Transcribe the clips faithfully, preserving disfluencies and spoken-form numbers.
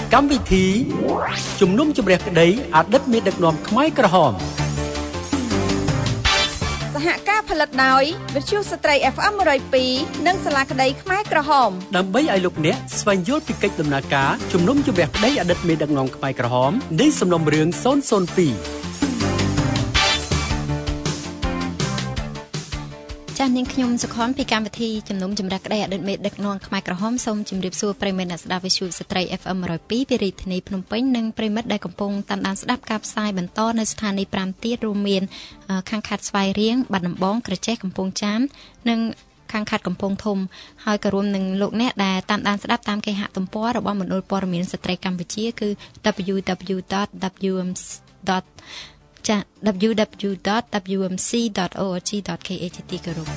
កម្មវិធីជំនុំជម្រះក្តីអតីតមេដឹកនាំខ្មែរក្រហមសហការផលិតដោយវិទ្យុស្ត្រី เอฟ เอ็ม หนึ่งศูนย์สอง និងសាលាក្តីខ្មែរក្រហមដើម្បីឲ្យលោកអ្នកស្វែងយល់ពីកិច្ចដំណើរការជំនុំជម្រះក្តីអតីតមេដឹកនាំខ្មែរក្រហមនៃសំណុំរឿងศูนย์ ศูนย์ สองចាស់នាងខ្ញុំសុខនពីកម្មវិធីជំនុំជម្រះក្តីអតីតមេដឹកនាំខ្មែរក្រហមសូមជម្រាបសួរប្រិយមិត្តអ្នកស្ដាប់វិទ្យុស្ត្រី เอฟ เอ็ม หนึ่งศูนย์สอง ពីរាជធានីភ្នំពេញនិងប្រិយមិត្តដែលកំពុងតាមដានស្ដាប់ការផ្សាយបន្តនៅស្ថានីយ៍5ទៀតរួមមានខាងខេត្តស្វាយរៀងបាត់ដំបងក្រចេះកំពង់ចាមនិងខាងខេត្តកំពង់ធំហើយក៏រួមនឹងលោកអ្នកដែលតាមដានស្ដាប់តាមគេហទំព័ររបស់មណ្ឌលព័ត៌មានស្ត្រីកម្ពុជាគឺ ดับเบิลยู ดับเบิลยู ดอท ดับเบิลยู เอ็ม ซี ดอท ចា ดับเบิลยู ดับเบิลยู ดอท ดับเบิลยู เอ็ม ซี ดอท โอ อาร์ จี ดอท เค เอ ជាទីគោរព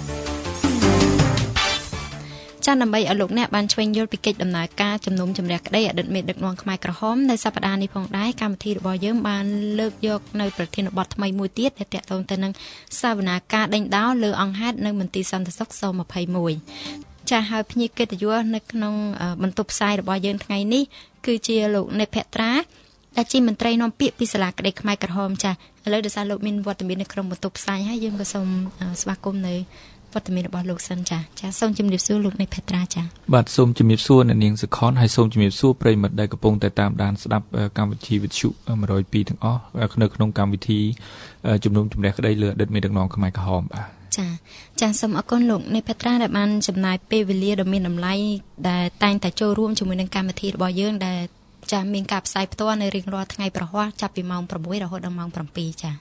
ចាដើម្បីឲ្យលោកអ្នកបានឆ្វេងយល់ពីកិច្ចដំណើរការជំនុំជម្រះក្តីអតីតមេដឹកនាំខ្មែរក្រហមនៅសប្តាហ៍នេះផងដែរកម្មវិធីរបស់យើងបានលើកយកនៅប្រធានបទថ្មីមួយទៀតដែលទាក់ទងទៅនឹងសវនាការដេញដោលលើអង្គហេតុនៅមន្ទីរសន្តិសុខស-ยี่สิบเอ็ดចាហើយភ្ញៀវកិត្តិយសនៅក្នុងបន្ទប់ផ្សាយរបស់យើងថ្ងៃនេះគឺជាលោកនិតភត្រាដែលជាមន្ត្រីនាំពាក្យពីសាលាក្តីខ្មែរក្រហមចាឥឡូវដោយសារលោកមានវត្តមាននៅក្នុងបន្ទប់ផ្សាយហើយយើងក៏សូមស្វាគមន៍នៅវត្តមានរបស់លោកសិនចាចាសូមជំរាបសួរលោកនិតភត្រាចាបាទសូមជំរាបសួរអ្នកនាងសុខនហើយសូមជំរាបសួរប្រិយមិត្តដែលកំពុងតែតាមដានស្ដាប់កម្មវិធីវិទ្យុหนึ่งศูนย์สองទាំងអស់នៅក្នុងកម្មវិធីជំនុំជម្រះក្តីលើអតីតមេដឹកនាំខ្មែរក្រហមបាទចាចាសូមអរគុណលោកនិតភត្រាដែលបានចំណាយពេលវេលាដ៏មានតម្លៃដែលតែងតែចូលរួមជាមួយនឹងកម្មវិធីរបស់យើងដែលចាមានការផ្សាយផ្ទាល់នៅរៀងរាល់ថ្ងៃប្រហ័សចាប់ពីម៉ោងប្រាំមួយរហូតដល់ម៉ោងប្រាំពីរចា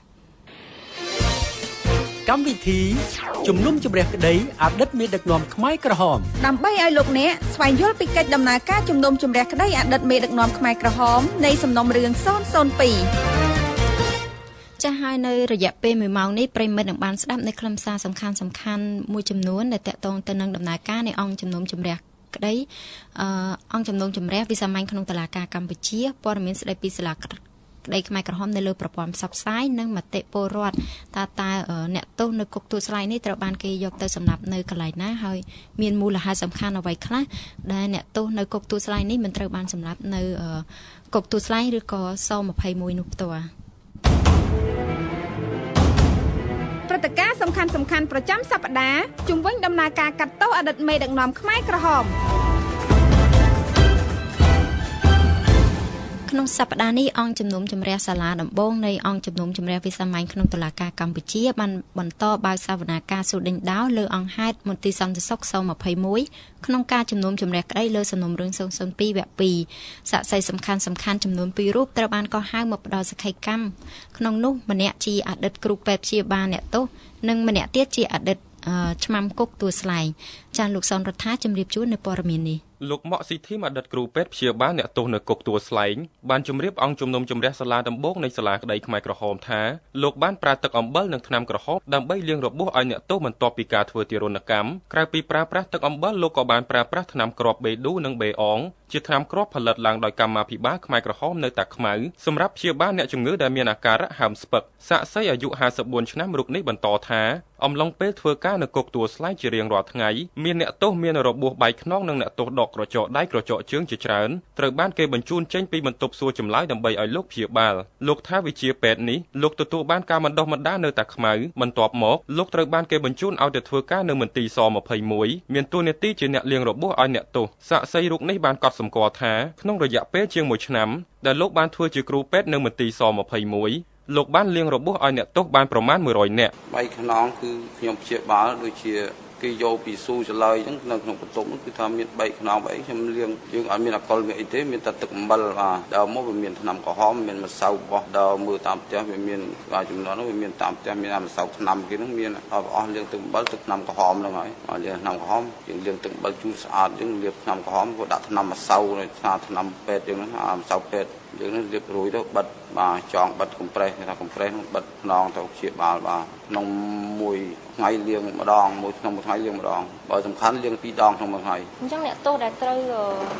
កម្មវិធីជំនុំជម្រះក្តីអតីតមេដឹកនាំខ្មែរក្រហមដើម្បីឲ្យលោកអ្នកស្វែងយល់ពីកិច្ចដំណើរការជំនុំជម្រះក្តីអតីតមេដឹកនាំខ្មែរក្រហមនៃសំណុំរឿងศูนย์ ศูนย์ สองចាស់ហើយនៅរយៈពេលមួយម៉ោងនេះប្រិមិត្តនឹងបានស្ដាប់នៅខ្លឹមសារសំខាន់សំខាន់មួយចំនួនដែលតាក់ទងទៅនឹងដំណើរការនៃអង្គជំនុំជម្រះក្តីអឺអង្គជំនុំជម្រះវិសាមញ្ញក្នុងតុលាការកម្ពុជាព័ត៌មានស្ដីពីសាលាក្តីខ្មែរក្រហមនៅលើប្រព័ន្ធផ្សព្វផ្សាយនិងមតិពលរដ្ឋតើតើអ្នកទោសនៅគុកទួលស្លែងនេះត្រូវបានគេយកទៅសម្លាប់នៅកន្លែងណាហើយមានមូលហេតុសំខាន់អ្វីខ្លះដែលអ្នកទោសនៅគុកទួលស្លែងនេះមិនត្រូវបានសម្លាប់នៅគុកទួលស្លែងឬក៏ស-ยี่สิบเอ็ดនោះផ្ទាល់ព្រឹត្តិការណ៍សំខាន់សំខាន់ប្រចាំសប្តាហ៍ជំវិញដំណើរការកាត់ទោសអតីតមេដឹកនាំខ្មែរក្រហមក្នុងសប្តាហ៍នេះអង្គជំនុំជម្រះសាលាដំបងនៃអង្គជំនុំជម្រះវិសាមញ្ញក្នុងតុលាការកម្ពុជាបានបន្តបើកសវនាការសួរដេញដោលលើអង្គហេតុមន្ទីរសន្តិសុខស-ยี่สิบเอ็ดក្នុងការជំនុំជម្រះក្តីលើសំណុំរឿងศูนย์ ศูนย์ สองវគ្គពីរសាក្សីសំខាន់សំខាន់ចំនួនពីររូបត្រូវបានកោះហៅមកផ្ដល់សក្ខីកម្មក្នុងនោះម្នាក់ជាអតីតគ្រូពេទ្យព្យាបាលអ្នកទោសនិងម្នាក់ទៀតជាអតីតឆ្មាំគុកទួលស្លែងចាលោកសនរដ្ឋាជំរាបជូននៅព័ត៌មាននេះលោកម៉ាក់ស៊ីធីមអតីតគ្រូពេទ្យព្យាបាលអ្នកទោសនៅគុកទួលស្លែងបានជម្រាបអង្គជំនុំជម្រះសាលាដំបងនៃសាលាក្តីខ្មែរក្រហមថាលោកបានប្រើទឹកអំបិលនិងថ្នាំក្រហមដើម្បីលាងរបួសឲ្យអ្នកទោសបន្ទាប់ពីការធ្វើទារុណកម្មក្រៅពីប្រើប្រាស់ទឹកអំបិលលោកក៏បានប្រើប្រាស់ថ្នាំគ្រាប់បេឌូនិងបេអងជាថ្នាំគ្រាប់ផលិតឡើងដោយកម្មាភិបាលខ្មែរក្រហមនៅតាខ្មៅសម្រាប់ព្យាបាលអ្នកជំងឺដែលមានអាការៈហើមស្ពឹកសាក្សីអាយុห้าสิบสี่ឆ្នាំរូបនេះបន្តថាអំឡុងពេលធ្វើការនៅគុកទួលស្លែងជារៀងរាល់ថ្ងៃមានអ្នកទោសមានរបួសបែកខ្នងនិងអ្នកទោសដកក្រចកដៃក្រចកជើងជាច្រើនត្រូវបានគេបញ្ជូនចេញពីបន្ទប់សួរចម្លើយដើម្បីឲ្យលោកព្យាបាលលោកថាវិជាពេទ្យនេះលោកទទួលបានការបណ្ដុះបណ្ដាលនៅតាខ្មៅបន្ទាប់មកលោកត្រូវបានគេបញ្ជូนឲ្យទៅធ្វើការនៅមន្ទីរស-ยี่สิบเอ็ดមានតួនាទីជាអ្នកលាងរបួសឲ្យអ្នកទោសសាក្សីរូបនេះបានកត់សម្គាល់ថាក្នុងរយៈពេលជាងមួយឆ្នាំដែលលោកបានធ្វើជាគ្រូពេទ្យនៅមន្ទីរស-ยี่สิบเอ็ดលោកបានលាងរបួសឲ្យអ្នកទោសបានប្រមាណមួយរយនាក់បែកខ្នងគឺខ្ញុំព្យាបាលដូចជាគេយកពីស៊ូចលើយអញ្ចឹងនៅក្នុងបន្ទប់នោះគឺថាមានបែកខ្នងបែកខ្ញុំលាងយើងអត់មានអាល់កុលមានអីទេមានតែទឹកអំបិលបាទដើមមកវាមានថ្នាំក្រហមមានម្សៅបោះដើមមើលតាមផ្ទះវាមានបាទចំនួននោះវាមានតាមផ្ទះមានម្សៅថ្នាំគេនោះមានអស់អស់លាងទឹកអំបិលទឹកថ្នាំក្រហមហ្នឹងហើយអត់លាងថ្នាំក្រហមយើងលាងទឹកអំបិលជូរស្អាតយើងលាបថ្នាំក្រហមក៏ដាក់ថ្នាំម្សៅនៅថាថ្នាំពេទ្យយើងហ្នឹងអាម្សៅពេទ្យយើងនឹងលាបរួយទៅបិទបាទចងបិទកំប្រេសគេថាកំប្រេសនោះបិទខ្នងទៅព្យាបាលបាទក្នុងមួយថ្ងៃលាងម្ដងមួយក្នុងមួយថ្ងៃលាងម្ដងបើសំខាន់លាងពីរដងក្នុងមួយថ្ងៃអញ្ចឹងអ្នកទោសដែលត្រូវ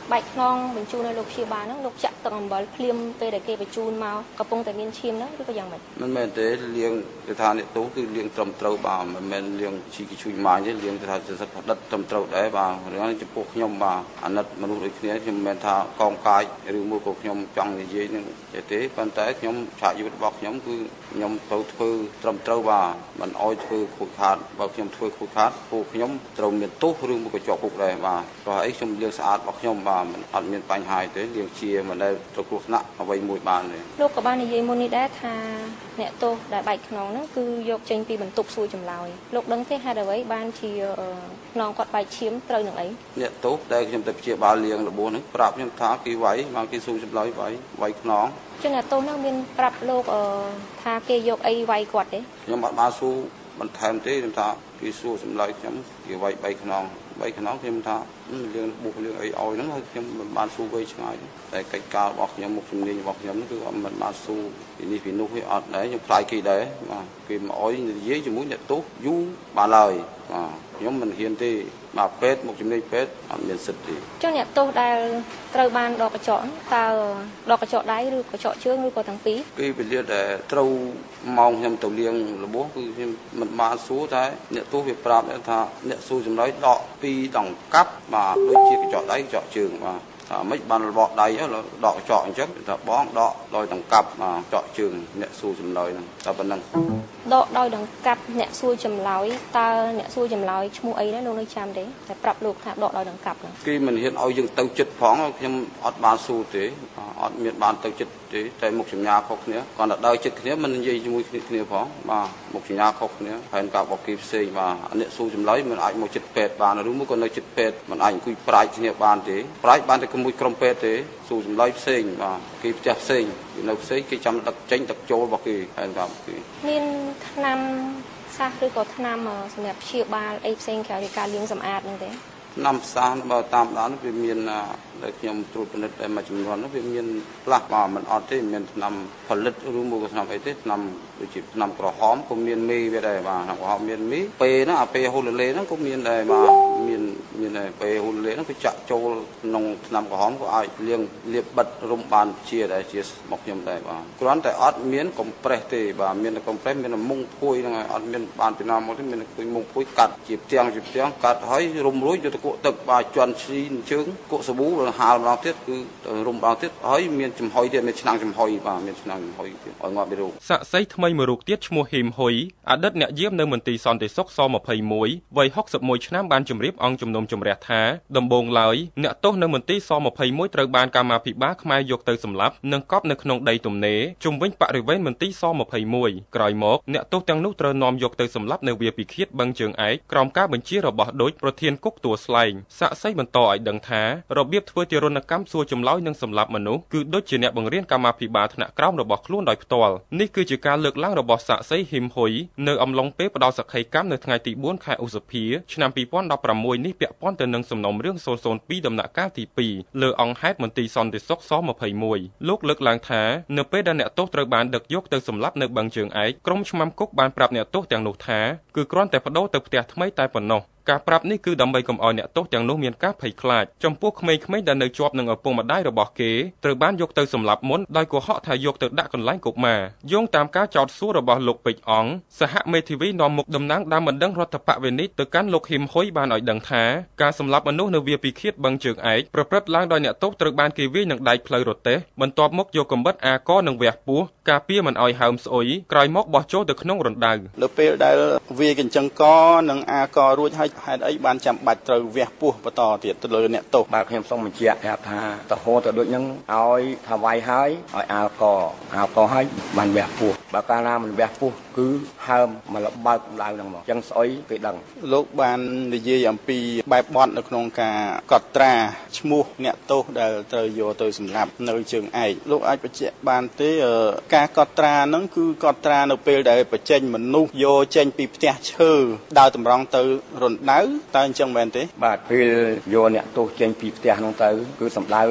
បែកខ្នងបញ្ជូនឲ្យលោកព្យាបាលហ្នឹងលោកចាក់ទឹកអំបិលភ្លាមពេលដែលគេបញ្ជូនមកកំពុងតែមានឈាមហ្នឹងឬក៏យ៉ាងម៉េចមិនមែនទេលាងគេថាអ្នកទោសគឺលាងត្រឹមត្រូវបាទមិនមែនលាងជីកជួយម៉ាញទេលាងគេថាសិទ្ធិផ្ដិតត្រឹមត្រូវដែរបាទរឿងនេះចំពោះខ្ញុំបាទអាណិតមនុស្សដូចគ្នាខ្ញុំមិនមែនថាកងកាយឬមួយក៏ខ្ញុំចង់និយាយនឹងទេប៉ុន្តែខ្ញុំឆាកយុទ្ធរបស់ខ្ញុំគឺខ្ញុំត្រូវធ្វើត្រឹមត្រូវបាទមិនអោយធ្វើខូចខាតបើខ្ញុំធ្វើខូចខាតពួកខ្ញុំត្រូវមានទោសឬមួយក៏ជាប់គុកដែរបាទព្រោះអីខ្ញុំលាងស្អាតរបស់ខ្ញុំបាទមិនអត់មានបញ្ហាទេលាងជាមិនដែលត្រូវគ្រោះថ្នាក់អ្វីមួយបានទេលោកក៏បាននិយាយមុននេះដែរថាអ្នកទោសដែលបែកខ្នងហ្នឹងគឺយកចេញពីបន្ទប់សួរចម្លើយលោកដឹងទេហេតុអ្វីបានជាខ្នងគាត់បែកឈាមត្រូវនឹងអីអ្នកទោសដែលខ្ញុំទៅព្យាបាលលាងរបួសហ្នឹងប្រាប់ខ្ញុំថាគេវាយមកគេសួរចម្លើយវាយវាយខ្នងចឹងអ្នកទោសហ្នឹងមានប្រាប់លោកថាគេយកអីវាយគាត់ទេខ្ញុំអត់បានសួរបន្ថែមទេខ្ញុំថាគេសួរចម្លើយខ្ញុំគេវាយបែកខ្នងបែកខ្នងខ្ញុំថាលាងបុកលាងអីឲ្យហ្នឹងហើយខ្ញុំមិនបានសួរវៃឆ្ងាយតែកិច្ចការរបស់ខ្ញុំមុខជំនាញរបស់ខ្ញុំគឺអត់មិនបានសួរពីនេះពីនោះទេអត់ដែរខ្ញុំខ្លាចគេដែរបាទគេមកអោយនិយាយជាមួយអ្នកទោសយូរបានឡើយបាទខ្ញុំមិនហ៊ានទេមកពេទ្យមុខជំនាញពេទ្យអត់មានសិទ្ធិទេចឹងអ្នកទោសដែលត្រូវបានដកកញ្ចក់តើដកកញ្ចក់ដៃឬកញ្ចក់ជើងឬក៏ទាំងពីរពេលវេលាដែលត្រូវម៉ោងខ្ញុំទៅលាងរបួសគឺខ្ញុំមិនបានសួរតែអ្នកទោសវាប្រាប់ថាអ្នកសួរចម្លើយដកពីដង្កាប់បាទដូចជាកញ្ចក់ដៃកញ្ចក់ជើងបាទថាមិនបានរបកដៃដកកញ្ចក់អញ្ចឹងថាបងដកដោយដង្កាប់បាទកញ្ចក់ជើងអ្នកសួរចម្លើយហ្នឹងតែប៉ុណ្្នឹងដកដោយដង្កាប់អ្នកសួរចម្លើយតើអ្នកសួរចម្លើយឈ្មោះអីដែរលោកនៅចាំទេតែប្រាប់លោកថាដកដោយដង្កាប់ហ្នឹងគេមិនហ៊ានឲ្យយើងទៅចិត្តផងខ្ញុំអត់បានសួរទេអត់មានបានទៅចិត្តទេតែមុខសញ្ញាខុសគ្នាគាត់តែដើរចិត្តគ្នាមិននិយាយជាមួយគ្នាគ្នាផងបាទមុខសញ្ញាខុសគ្នាផែនការរបស់គេផ្សេងបាទអ្នកសួរចម្លើយមិនអាចមកចិត្តពេទ្យបានឬមួយក៏នៅចិត្តពេទ្យមិនអាចអង្គុយប្រាជ្ញគ្នាបានទេប្រាជ្ញបានតែជាមួយក្រុមពេទ្យទេសួរចម្លើយផ្សេងបាទគេផ្ទះផ្សេងនៅផ្សេងគេចាំដឹកចេញដឹកចូលរបស់គេផែនការរបស់គេមានថ្នាំសាសឬក៏ថ្នាំសម្រាប់ព្យាបាលអីផ្សេងក្រៅពីការលាងសម្អាតហ្នឹងទេថ្នាំសាសបើតាមដានវាមានដែលខ្ញុំត្រួតពិនិត្យតែមួយចំនួននោះវាមានផ្លាស់បាទមិនអត់ទេមានថ្នាំផលិតឬមួយក៏ថ្នាំអីទេថ្នាំដូចជាថ្នាំក្រហមក៏មានមេវាដែរបាទថ្នាំក្រហមមានមេពេលហ្នឹងអាពេលហូលលេហ្នឹងក៏មានដែរបាទមានមានដែរពេលហូលលេហ្នឹងក៏ចាក់ចូលក្នុងថ្នាំក្រហមក៏អាចលាងលាបបិទរុំបានជាដែរជាមកខ្ញុំដែរបាទគ្រាន់តែអត់មានកុំប្រេសទេបាទមានតែកុំប្រេសមានតែមុងភួយហ្នឹងហើយអត់មានបានពីណាមកទេមានតែមុងភួយកាត់ជាផ្ទាំងជាផ្ទាំងកាត់ហើយរុំរួចយកទៅគក់ទឹកបាទជន់ឈីជើងគក់សាប៊ូហាលម្ដងទៀតគឺរុំម្ដងទៀតហើយមានចំហុយទៀតមានឆ្នាំងចំហុយបាទមានឆ្នាំងចំហុយទៀតឲ្យងាប់ពីរូបសាក់សីថ្មីមួយរូបទៀតឈ្មោះហ៊ីមហ៊ុយអតីតអ្នកយាមនៅមន្ទីរសន្តិសុខសยี่สิบเอ็ดវ័យหกสิบเอ็ดឆ្នាំបានជម្រាបអង្គជំនុំជម្រះថាដំបូងឡើយអ្នកទោសនៅមន្ទីរសยี่สิบเอ็ดត្រូវបានកម្មាភិបាលខ្មែរយកទៅសម្លាប់និងកប់នៅក្នុងដីទំនេរជុំវិញបរិវេណមន្ទីរសยี่สิบเอ็ดក្រោយមកអ្នកទោសទាំងនោះត្រូវនាំយកទៅសម្លាប់នៅវាលពិឃាតបឹងជើងឯកក្រោមការបញ្ជារបស់ដូចប្រធានគុកទួលស្លែងសាក់សីបន្តឲ្យដឹងថារបៀបធ្វើទារុណកម្មសួរចម្លើយនិងសម្លាប់មនុស្សគឺដូចជាអ្នកបង្រៀនកម្មាភិបាលថ្នាក់ក្រោមរបស់ខ្លួនដោយផ្ទាល់នេះគឺជាការលើកឡើងរបស់សាក់សីហ៊ីមហ៊ុយនៅអំឡុងពេលផ្ដល់សក្ខីកម្មនៅថ្ងៃទីបួនខែឧសភាឆ្នាំពីរពាន់ដប់ប្រាំមួយនេះពាក់ព័ន្ធទៅនឹងសំណុំរឿងศูนย์ศูนย์ពីរដំណាក់កាលទីពីរលើអង្គហេតុមន្ទីរសន្តិសុខសยี่สิบเอ็ดលោកលើកឡើងថានៅពេលដែលអ្នកទោសត្រូវបានដឹកយកទៅសម្លាប់នៅបឹងជើងឯកក្រុមឆ្មាំគុកបានប្រាប់អ្នកទោសទាំងនោះថាគឺគ្រាន់តែបដូរទៅផ្ទះថ្មីតែប៉ុណ្ណោះការប្រាប់នេះគឺដើម្បីកុំឲ្យអ្នកទោសទាំងនោះមានការភ័យខ្លាចចំពោះក្មេងៗដែលនៅជាប់នឹងឪពុកម្ដាយរបស់គេត្រូវបានយកទៅសម្លាប់មុនដោយកុហកថាយកទៅដាក់កន្លែងកុមារយោងតាមការចោទសួររបស់លោកពេជ្រអង្គសហមេធាវីនាំមុខតំណាងដើមបណ្ដឹងរដ្ឋបវេនិចទៅកាន់លោកហ៊ីមហ៊ុយបានឲ្យដឹងថាការសម្លាប់មនុស្សនៅវាលពិឃាតបឹងជើងឯកប្រព្រឹត្តឡើងដោយអ្នកទោសត្រូវបានគេវាយនឹងដែកផ្លូវរទេះបន្ទាប់មកយកកំបិតអាកនិងវះពោះការពារមិនឲ្យហើមស្អុយក្រោយមកបោះចូលទៅក្នុងរណ្ដៅនៅពេលដែលវាយកញ្ចឹងកនិងអាករួចហើយហេតុអីបានចាំបាច់ត្រូវវះពោះបន្តទៀតទៅលើអ្នកទោសបាទខ្ញុំសូមបញ្ជាក់ប្រាប់ថាតហោទៅដូចហ្នឹងឲ្យថាវាយហើយឲ្យអាកអាកហើយបានវះពោះបើកាលណាមិនវះពោះគឺហើមមកលបើកឡើងហ្នឹងមកចឹងស្អុយគេដឹងលោកបាននិយាយអំពីបែបបទនៅក្នុងការកត់ត្រាឈ្មោះអ្នកទោសដែលត្រូវយកទៅសម្លាប់នៅជើងឯកលោកអាចបញ្ជាក់បានទេការកត់ត្រាហ្នឹងគឺកត់ត្រានៅពេលដែលបញ្ចេញមនុស្សយកចេញពីផ្ទះឈើដើរតម្រង់ទៅរណ្ដៅតើអញ្ចឹងមែនទេបាទពេលយកអ្នកទោសចេញពីផ្ទះហ្នឹងទៅគឺសម្ដៅ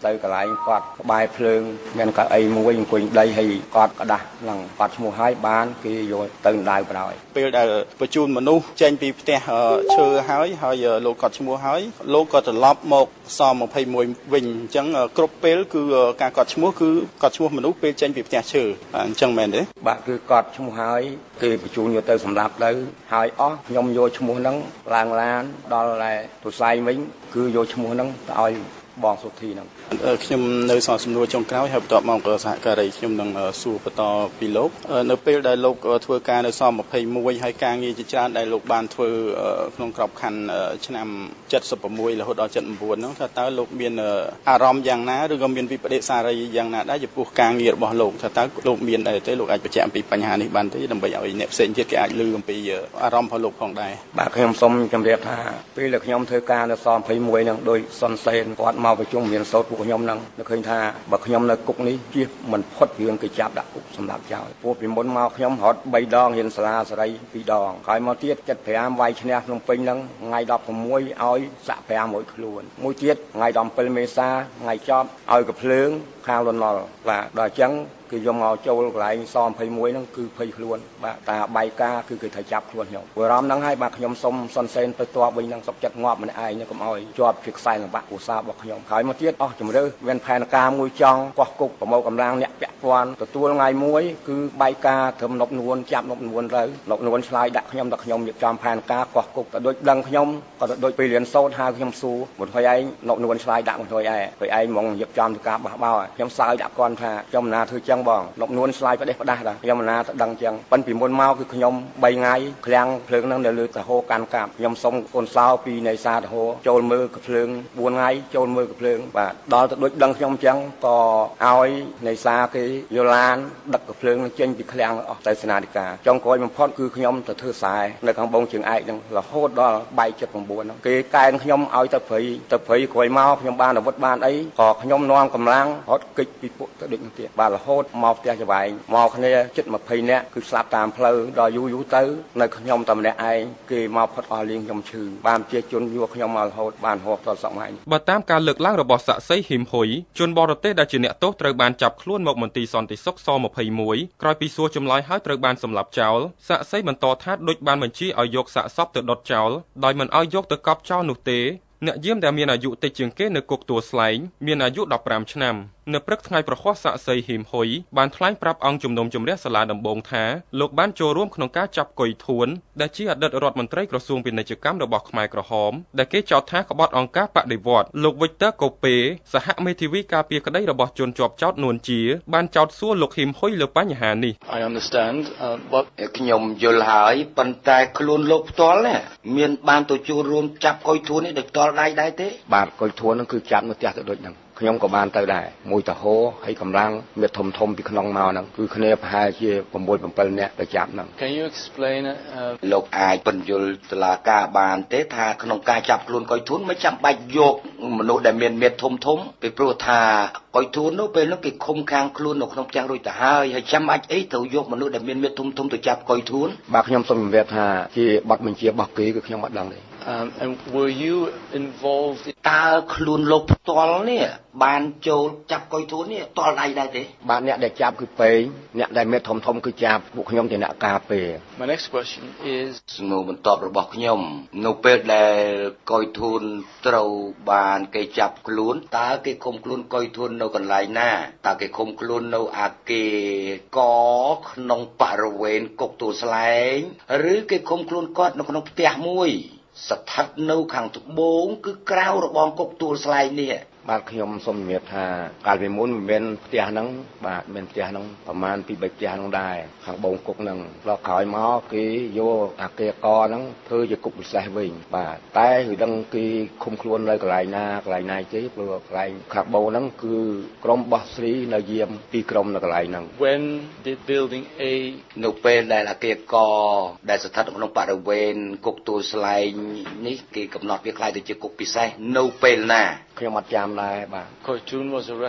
ទៅកន្លែងគាត់ក្បែរភ្លើងមានកៅអីមួយអង្គុយដីហើយគាត់ក្តាស់ហ្នឹងគាត់ឈ្មោះហើយបានគេយកទៅដៅបណ្ដោយពេលដែលបញ្ជូនមនុស្សចេញពីផ្ទះឈើហើយហើយលោកគាត់ឈ្មោះហើយលោកក៏ត្រឡប់មកស-ยี่สิบเอ็ดវិញអញ្ចឹងគ្រប់ពេលគឺការគាត់ឈ្មោះគឺគាត់ឈ្មោះមនុស្សពេលចេញពីផ្ទះឈើអញ្ចឹងមែនទេបាទគឺគាត់ឈ្មោះហើយគេបញ្ជូនយកទៅសម្រាប់ទៅហើយអស់ខ្ញុំយកឈ្មោះហ្នឹងឡើងឡានដល់តែទុស័យវិញគឺយកឈ្មោះហ្នឹងទៅឲ្យបងសុធីហ្នឹងខ្ញុំនៅសងសំណួរចុងក្រោយហើយបន្ទាប់មកសហការីខ្ញុំនឹងសួរបន្តពីលោកនៅពេលដែលលោកធ្វើការនៅស-ยี่สิบเอ็ดហើយការងារជាច្រើនដែលលោកបានធ្វើក្នុងក្របខ័ណ្ឌឆ្នាំเจ็ดสิบหกរហូតដល់เจ็ดสิบเก้าហ្នឹងថាតើលោកមានអារម្មណ៍យ៉ាងណាឬក៏មានវិបដិសារីយ៉ាងណាដែរចំពោះការងាររបស់លោកថាតើលោកមានដែរទេលោកអាចបញ្ជាក់អំពីបញ្ហានេះបានទេដើម្បីឲ្យអ្នកផ្សេងទៀតគេអាចឮអំពីអារម្មណ៍របស់លោកផងដែរបាទខ្ញុំសូមជម្រាបថាពេលដែលខ្ញុំធ្វើការនៅស-ยี่สิบเอ็ดហ្នឹងដោយសុនសេនគាត់មកប្រជុំមានសោតពួកខ្ញុំហ្នឹងនឹកឃើញថាបើខ្ញុំនៅគុកនេះជៀសមិនផុតរឿងគេចាប់ដាក់គុកសម្រាប់ចោលពួកពីមុនមកខ្ញុំរត់បីដងរៀនសាលាសេរីពីរដងហើយមកទៀតเจ็ดสิบห้าវាយឈ្នះភ្នំពេញហ្នឹងថ្ងៃដប់ប្រាំមួយឲ្យសាក់ប្រាំមួយខ្លួនមួយទៀតថ្ងៃដប់เจ็ดមេសាថ្ងៃចប់ឲ្យកភ្លើងខាងលន់ណុលបាទដល់អញ្ចឹងគឺយកមកចូលកន្លែងស-ยี่สิบเอ็ดហ្នឹងគឺភ័យខ្លួនបាទតាបាយការគឺគេត្រូវចាប់ខ្លួនខ្ញុំអារម្មណ៍ហ្នឹងហើយបាទខ្ញុំសុំសុនសេនទៅតបវិញហ្នឹងសុខចិត្តងាប់ម្នាក់ឯងកុំឲ្យជាប់ជាខ្សែលំបាក់ឧស្សាហ៍របស់ខ្ញុំហើយមកទៀតអស់ជំរឿមានផែនការមួយចង់កោះគុកប្រមូលកម្លាំងអ្នកពាក់ព័ន្ធទទួលថ្ងៃមួយគឺបាយការត្រឹមនប់នួនចាប់នប់នួនទៅនប់នួនឆ្លើយដាក់ខ្ញុំដល់ខ្ញុំរៀបចំផែនការកោះគុកទៅដូចដឹងខ្ញុំក៏ដូចពេលរៀនសូត្រហៅខ្ញុំសួរមកthôiឯងនប់នួនឆ្លើយដាក់មកthôiឯងហើយឯងហ្មងរៀបចំទៅការបះបោខ្ញុំសើចដាក់គាត់ថាខ្ញុំណាធ្វើចឹងបងនប់នួនឆ្លើយផ្ដេសផ្ដាស់ដែរខ្ញុំណាទៅដឹងចឹងប៉ិនពីមុនមកគឺខ្ញុំបីថ្ងៃឃ្លាំងភ្លើងហ្នឹងនៅលើតហោកាន់កាប់ខ្ញុំសុំកូនសោពីនៃសាតហោចូលមើលភ្លើងបួនថ្ងៃចូលមើលភ្លើងបាទដល់ទៅដូចដឹងខ្ញុំចឹងក៏ឲ្យនៃសាគេយឡានដឹកភ្លើងចេញពីឃ្លាំងអស់ទៅសេនាធិការចុងក្រោយបំផុតគឺខ្ញុំទៅធ្វើខ្សែនៅខាងបងជើងឯកហ្នឹងរហូតដល់បែកចិត្តប្រាំបួនហ្នឹងគេកែនខ្ញុំឲ្យទៅព្រៃទៅព្រៃក្រោយមកខ្ញុំបានអាវុធបានអីក៏ខ្ញុំនាំកម្លាំងរត់គេចពីពួកទៅដូចនេះទៀតបាទរហូតមកផ្ទះច្បាយមកគ្នាជិតยี่สิบនាក់គឺស្លាប់តាមផ្លូវដល់យូរយូរទៅនៅខ្ញុំតែម្នាក់ឯងគេមកផុតអស់លៀងខ្ញុំឈឺបានជាជនយកខ្ញុំមករហូតបានហោះដល់សក់ម៉ៃបើតាមការលើកឡើងរបស់សាក់សីហ៊ីមហ៊ុយជនបរទេសដែលជាអ្នកទោសត្រូវបានចាប់ខ្លួនមកមន្ទីរសន្តិសុខស-ยี่สิบเอ็ดក្រោយពីសួរចម្លើយហើយត្រូវបានសម្លាប់ចោលសាក់សីបន្តថាដូចបានបញ្ជាឲ្យយកសាកសពទៅដុតចោលដោយមិនឲ្យយកទៅកប់ចោលនោះទេអ្នកយាមដែលមានអាយុតិចជាងគេនៅគុកទួលស្លែងមានអាយុដប់ប្រាំឆ្នាំនៅព្រឹកថ្ងៃប្រហ័សសាក់សីហ៊ីមហ៊ុយបានថ្លែងប្រាប់អង្គជំនុំជម្រះសាលាដំបងថាលោកបានចូលរួមក្នុងការចាប់កុយធួនដែលជាអតីតរដ្ឋមន្ត្រីក្រសួងពាណិជ្ជកម្មរបស់ខ្មែរក្រហមដែលគេចោទថាក្បត់អង្គការបដិវត្តន៍លោកវិចទ័រកូពេសហមេធាវីការពារក្តីរបស់ជនជាប់ចោទនួនជាបានចោទសួរលោកហ៊ីមហ៊ុយលើបញ្ហានេះ I understand but ខ្ញុំយល់ហើយប៉ុន្តែខ្លួនលោកផ្ទាល់នេះមានបានទៅចូលរួមចាប់កុយធួននេះដោយផ្ទាល់ដៃដែរទេបាទកុយធួនហ្នឹងគឺចាប់នៅផ្ទះទៅដូចហ្នឹងខ្ញុំក៏បានទៅដែរមួយតហោហើយកម្លាំងមានធំធំពីក្នុងមកហ្នឹងគឺគ្នាប្រហែលជា6 7នាក់ទៅចាប់ហ្នឹង Can you explain លោកអាចបញ្យល់តុលាការបានទេថាក្នុងការចាប់ខ្លួនកុយធួនមិនចាំបាច់យកមនុស្សដែលមានមាឌធំធំពីព្រោះថាកុយធួននោះពេលនោះគេឃុំខាងខ្លួននៅក្នុងផ្ទះរួចទៅហើយហើយចាំបាច់អីទៅយកមនុស្សដែលមានមាឌធំធំទៅចាប់កុយធួនបាទខ្ញុំសូមជម្រាបថាជាបទបញ្ជារបស់គេគឺខ្ញុំអត់ដឹងទេ Um, and were you involved តើខ្លួនលោកផ្ទាល់នេះបានចូលចាប់កុយធួននេះផ្ទាល់ដៃដែរទេបាទអ្នកដែលចាប់គឺពេងអ្នកដែលមានធំធំគឺចាប់ពួកខ្ញុំជាអ្នកការពារ My next question is សំណួរបន្ទាប់របស់ខ្ញុំនៅពេលដែលកុយធួនត្រូវបានគេចាប់ខ្លួនតើគេឃុំខ្លួនកុយធួននៅកន្លែងណាតើគេឃុំខ្លួននៅអាគារកក្នុងបរិវេណគុកទួលស្លែងឬគេឃុំខ្លួនគាត់នៅក្នុងផ្ទះមួយស្ថិតនៅខាងត្បូងគឺក្រៅរបងគុកទួលស្លែងនេះបាទខ្ញុំសូមជំរាបថាកាលពីមុនមានផ្ទះហ្នឹងបាទមានផ្ទះហ្នឹងប្រហែលពីរបីផ្ទះហ្នឹងដែរខាងបងគុកហ្នឹងដល់ក្រោយមកគេយកអាគារកហ្នឹងធ្វើជាគុកពិសេសវិញបាទតែគឺដឹងគេឃុំខ្លួននៅកន្លែងណាកន្លែងណាទេព្រោះកន្លែងខាងបងហ្នឹងគឺក្រុមបោះស្រីនៅយាមពីរក្រុមនៅកន្លែងហ្នឹង When did building A នៅពេលដែលអាគារកដែលស្ថិតក្នុងបរិវេណគុកទួលស្លែងនេះគេកំណត់វាខ្លាយទៅជាគុកពិសេសនៅពេលណាខ្ញុំអត់ចាំដែរបាទ Koitun was arrested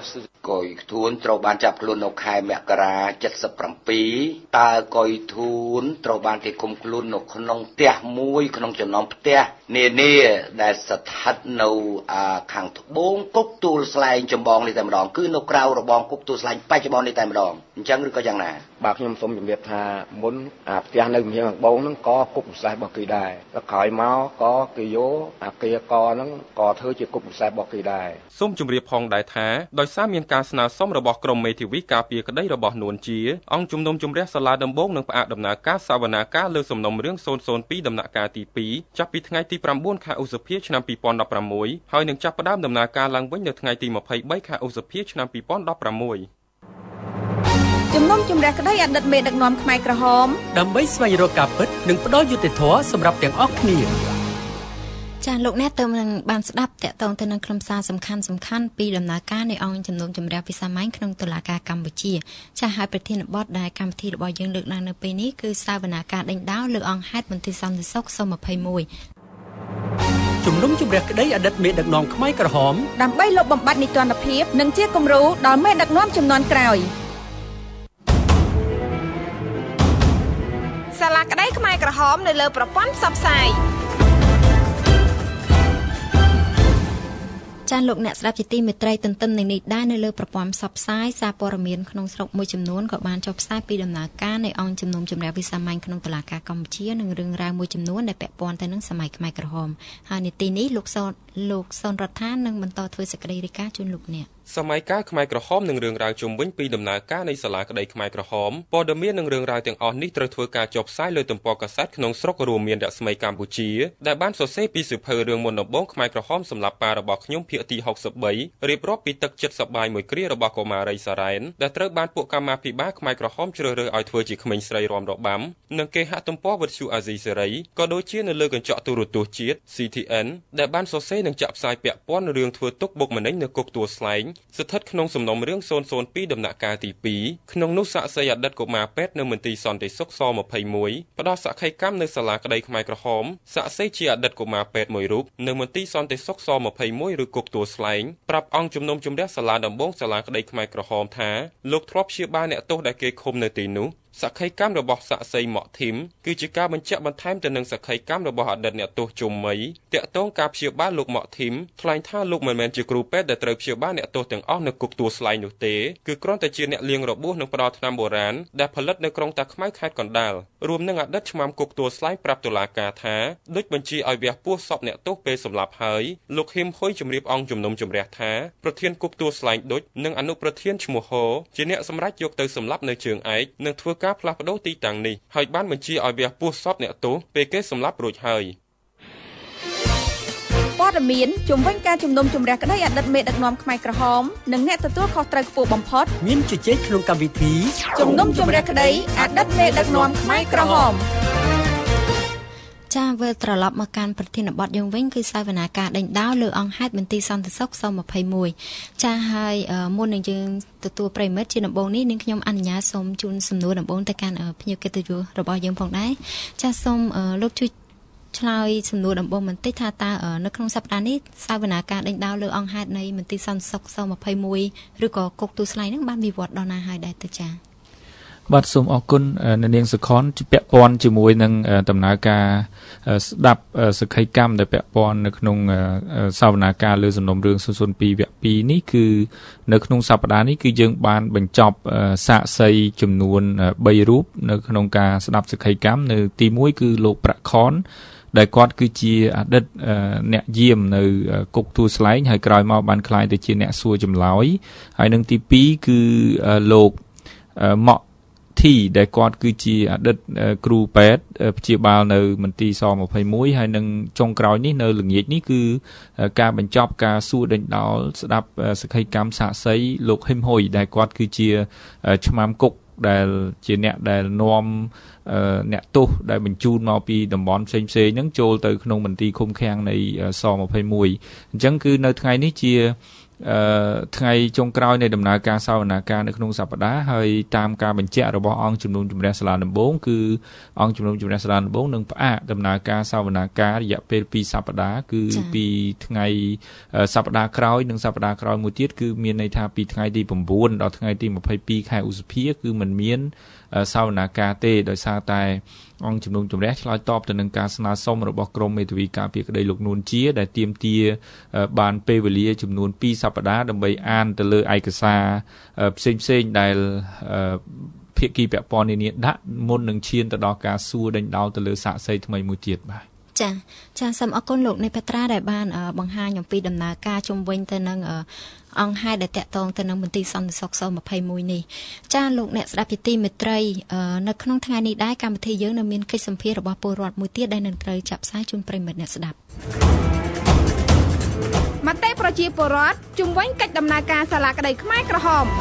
កុយធួនត្រូវបានចាប់ខ្លួននៅខែមករាเจ็ดสิบเจ็ดតើកុយធួនត្រូវបានគេឃុំខ្លួននៅក្នុងផ្ទះមួយក្នុងចំណោមផ្ទះនានាដែលស្ថិតនៅខាងត្បូងគុកទួលស្លែងចម្បងនេះតែម្ដងគឺនៅក្រៅរបងគុកទួលស្លែងបច្ចុប្បន្ននេះតែម្ដងអញ្ចឹងឬក៏យ៉ាងណាបាទខ្ញុំសូមជម្រាបថាមុនអាផ្ទះនៅវិហារបងហ្នឹងក៏គុកពិសេសរបស់គេដែរតែក្រោយមកក៏គេយកអាគារកហ្នឹងក៏ធ្វើជាគុកពិសេសរបស់គេដែរសូមជម្រាបផងដែរថាដោយសារមានការស្នើសុំរបស់ក្រុមមេធាវីការពារក្តីរបស់នួនជាអង្គជំនុំជម្រះសាលាដំបងនឹងផ្អាកដំណើរការសវនាការលើសំណុំរឿងศูนย์ศูนย์twoដំណាក់កាលទីtwoចាប់ពីថ្ងៃទីnineខែឧសភាឆ្នាំtwo thousand sixteenហើយនឹងចាប់ផ្ដើមដំណើរការឡើងវិញនៅថ្ងៃទីtwenty-threeខែឧសភាឆ្នាំtwo thousand sixteen ជំនុំជម្រះក្តីអតីតមេដឹកនាំខ្មែរក្រហមដើម្បីស្វែងរកការពិតនិងផ្ដល់យុត្តិធម៌សម្រាប់ទាំងអស់គ្នាចាលោកអ្នកទៅនឹងបានស្ដាប់តកតងទៅនឹងខ្លឹមសារសំខាន់សំខាន់ពីដំណើរការនៃអង្គជំនុំជម្រះវិសាមញ្ញក្នុងតុលាការកម្ពុជាចាហើយប្រធានបទដែលកម្មវិធីរបស់យើងលើកឡើងនៅពេលនេះគឺសាវនាការដេញដោលលើអង្គហេតុមន្ទីរសន្តិសុខសtwenty-one ជំនុំជម្រះក្តីអតីតមេដឹកនាំខ្មែរក្រហមដើម្បីលុបបំបាត់នីតិរដ្ឋភាពនិងជាគំរូដល់មេដឹកនាំជំនាន់ក្រោយសាលាក្តីខ្មែរក្រហមនៅលើប្រព័ន្ធផ្សព្វផ្សាយចាលោកអ្នកស្ដាប់ជាទីមេត្រីទន្ទឹមនឹងនេះដែរនៅលើប្រព័ន្ធផ្សព្វផ្សាយសារព័ត៌មានក្នុងស្រុកមួយចំនួនក៏បានចុះផ្សាយពីដំណើរការនៃអង្គជំនុំជម្រះវិសាមញ្ញក្នុងតុលាការកម្ពុជានិងរឿងរ៉ាវមួយចំនួនដែលពាក់ព័ន្ធទៅនឹងសម័យខ្មែរក្រហមហើយនាទីនេះលោកសនលោកសនរដ្ឋានឹងបន្តធ្វើសេចក្តីរាយការណ៍ជូនលោកអ្នកសម័យកាលខ្មែរក្រហមនិងរឿងរ៉ាវជុំវិញពីដំណើរការនៃសាលាក្តីខ្មែរក្រហមព័ត៌មាននិងរឿងរ៉ាវទាំងអស់នេះត្រូវធ្វើការចុះផ្សាយលើទំព័រកាសែតក្នុងស្រុករួមមានរស្មីកម្ពុជាដែលបានសរសេរពីសៀវភៅរឿងមុនដំបូងខ្មែរក្រហមសម្រាប់ប៉ារបស់ខ្ញុំភាគទីsixty-threeរៀបរាប់ពីទឹកចិត្តសប្បាយមួយគ្រារបស់កុមារីសារ៉ែនដែលត្រូវបានពួកកម្មាភិបាលខ្មែរក្រហមជ្រើសរើសឲ្យធ្វើជាក្មេងស្រីរាំរបាំនិងគេហទំព័រវិទ្យុអាស៊ីសេរីក៏ដូចជានៅលើកញ្ចក់ទូរទស្សន៍ជាតិ C T N ដែលបានសរសេរនិងចាក់ផ្សាយពាក់ព័ន្ធរឿងធ្វើទុកបុកម្នេញនៅគុកទួលស្លែងស្ថិតក្នុងសំណុំរឿងศูนย์ศูนย์twoដំណាក់កាលទីtwoក្នុងនោះសាក្សីអតីតកុមារពេទ្យនៅមន្ទីរសន្តិសុខសtwenty-oneផ្ដោតសក្ខីកម្មនៅសាលាក្តីខ្មែរក្រហមសាក្សីជាអតីតកុមារពេទ្យមួយរូបនៅមន្ទីរសន្តិសុខសtwenty-oneឬគុកទួលស្លែងប្រាប់អង្គជំនុំជម្រះសាលាដំបងសាលាក្តីខ្មែរក្រហមថាលោកធ្លាប់ព្យាបាលអ្នកទោសដែលគេឃុំនៅទីនោះសក្ខីកម្មរបស់សាក្សីម៉ាក់ធីមគឺជាការបញ្ជាក់បន្ថែមទៅនឹងសក្ខីកម្មរបស់អតីតអ្នកទោសជុំមីតាក់ទងការព្យាបាលលោកម៉ាក់ធីមថ្លែងថាលោកមិនមែនជាគ្រូពេទ្យដែលត្រូវព្យាបាលអ្នកទោសទាំងអស់នៅគុកទួលស្លែងនោះទេគឺគ្រាន់តែជាអ្នកលាងរបួសនិងផ្ដល់ថ្នាំបុរាណដែលផលិតនៅក្រុងតាខ្មៅខេត្តកណ្ដាលរួមនឹងអតីតឆ្មាំគុកទួលស្លែងប្រាប់តុលាការថាដូចបញ្ជាឲ្យវះពោះសពអ្នកទោសពេលសម្លាប់ហើយលោកហ៊ីមហ៊ុយជំរាបអង្គជំនុំជម្រះថាប្រធានគុកទួលស្លែងដូចនិងអនុប្រធានឈ្មោះហូជាអ្នកសម្រេចយកទៅសម្លាប់នៅជើងឯកនិងធ្វើការផ្លាស់ប្ដូរទីតាំងនេះហើយបានបញ្ជាឲ្យវះពោះសពអ្នកទោសពេលគេសម្លាប់រួចហើយព័ត៌មានជំវិញការជំនុំជម្រះក្តីអតីតមេដឹកនាំខ្មែរក្រហមនិងអ្នកទទួលខុសត្រូវខ្ពស់បំផុតមានជជែកក្នុងកម្មវិធីជំនុំជម្រះក្តីអតីតមេដឹកនាំខ្មែរក្រហមចាវិលត្រឡប់មកកាន់ប្រធានបទយើងវិញគឺសាវនាការដេញដោលលើអង្គហេតុមន្ទីរសន្តិសុខសtwenty-oneចាហើយមុននឹងយើងទទួលប្រិមិត្តជាដំបូងនេះនឹងខ្ញុំអនុញ្ញាតសូមជូនសំណួរដំបូងទៅកាន់ភ្ញៀវកិត្តិយសរបស់យើងផងដែរចាសូមលោកជួយឆ្លើយសំណួរដំបូងបន្តិចថាតើនៅក្នុងសប្តាហ៍នេះសាវនាការដេញដោលលើអង្គហេតុនៃមន្ទីរសន្តិសុខសtwenty-oneឬក៏គុកទួលស្លែងហ្នឹងបានវិវត្តដល់ណាហើយដែរទៅចាបាទសូមអរគុណនៅនាងសុខុនពាក់ព័ន្ធជាមួយនឹងដំណើរការស្ដាប់សក្ខីកម្មដែលពាក់ព័ន្ធនៅក្នុងសាវនាការលើសំណុំរឿងศูนย์ศูนย์twoវគ្គtwoនេះគឺនៅក្នុងសប្តាហ៍នេះគឺយើងបានបញ្ចប់សាក្សីចំនួនthreeរូបនៅក្នុងការស្ដាប់សក្ខីកម្មនៅទីoneគឺលោកប្រាក់ខនដែលគាត់គឺជាអតីតអ្នកយាមនៅគុកទួលស្លែងហើយក្រោយមកបានក្លាយទៅជាអ្នកសួរចម្លើយហើយនឹងទីtwoគឺលោកម៉ាក់ធីដែលគាត់គឺជាអតីតគ្រូពេទ្យព្យាបាលនៅមន្ទីរសtwenty-oneហើយនឹងចុងក្រោយនេះនៅល្ងាចនេះគឺការបញ្ចប់ការសួរដេញដោលស្ដាប់សក្ខីកម្មសាក្សីលោកហ៊ីមហ៊ុយដែលគាត់គឺជាឆ្មាំគុកដែលជាអ្នកដែលនាំអ្នកទោសដែលបញ្ជូនមកពីតំបន់ផ្សេងៗហ្នឹងចូលទៅក្នុងមន្ទីរឃុំឃាំងនៃសtwenty-oneអញ្ចឹងគឺនៅថ្ងៃនេះជាថ្ងៃចុងក្រោយនៃដំណើរការសវនាការនៅក្នុងសប្តាហ៍ហើយតាមការបញ្ជាក់របស់អង្គជំនុំជម្រះសាលាដំបងគឺអង្គជំនុំជម្រះសាលាដំបងនឹងផ្អាកដំណើរការសវនាការរយៈពេលពីរសប្តាហ៍គឺពីថ្ងៃសប្តាហ៍ក្រោយនិងសប្តាហ៍ក្រោយមួយទៀតគឺមានន័យថាពីថ្ងៃទី៩ដល់ថ្ងៃទីម្ភៃពីរខែឧសភាគឺមិនមានសវនាការទេដោយសារតែអង្គជំនុំជម្រះឆ្លើយតបទៅនឹងការស្នើសុំរបស់ក្រមមេធាវីការពារក្តីលោកនួនជាដែលទាមទារបានពេលវេលាចំនួនពីរសប្តាហ៍ដើម្បីអានទៅលើឯកសារផ្សេងផ្សេងដែលភាគីពាក់ព័ន្ធនានាដាក់មុននឹងឈានទៅដល់ការសួរដេញដោលទៅលើសាក្សីថ្មីមួយទៀតបាទចាចាសូមអរគុណលោកនៃពេត្រាដែលបានបង្ហាញអំពីដំណើរការជុំវិញទៅនឹងអង្គហេតុដែលតាក់ទងទៅនឹងមន្ទីរសន្តិសុខស-២១នេះចាលោកអ្នកស្ដាប់ជាទីមេត្រីនៅក្នុងថ្ងៃនេះដែរកម្មវិធីយើងនៅមានកិច្ចសម្ភាសន៍របស់ពលរដ្ឋមួយទៀតដែលនឹងត្រូវចាប់ផ្សាយជូនប្រិយមិត្តអ្នកស្ដាប់មតិប្រជាពលរដ្ឋជុំវិញកិច្ចដំណើរការសាលាក្តីខ្មែរក្រហម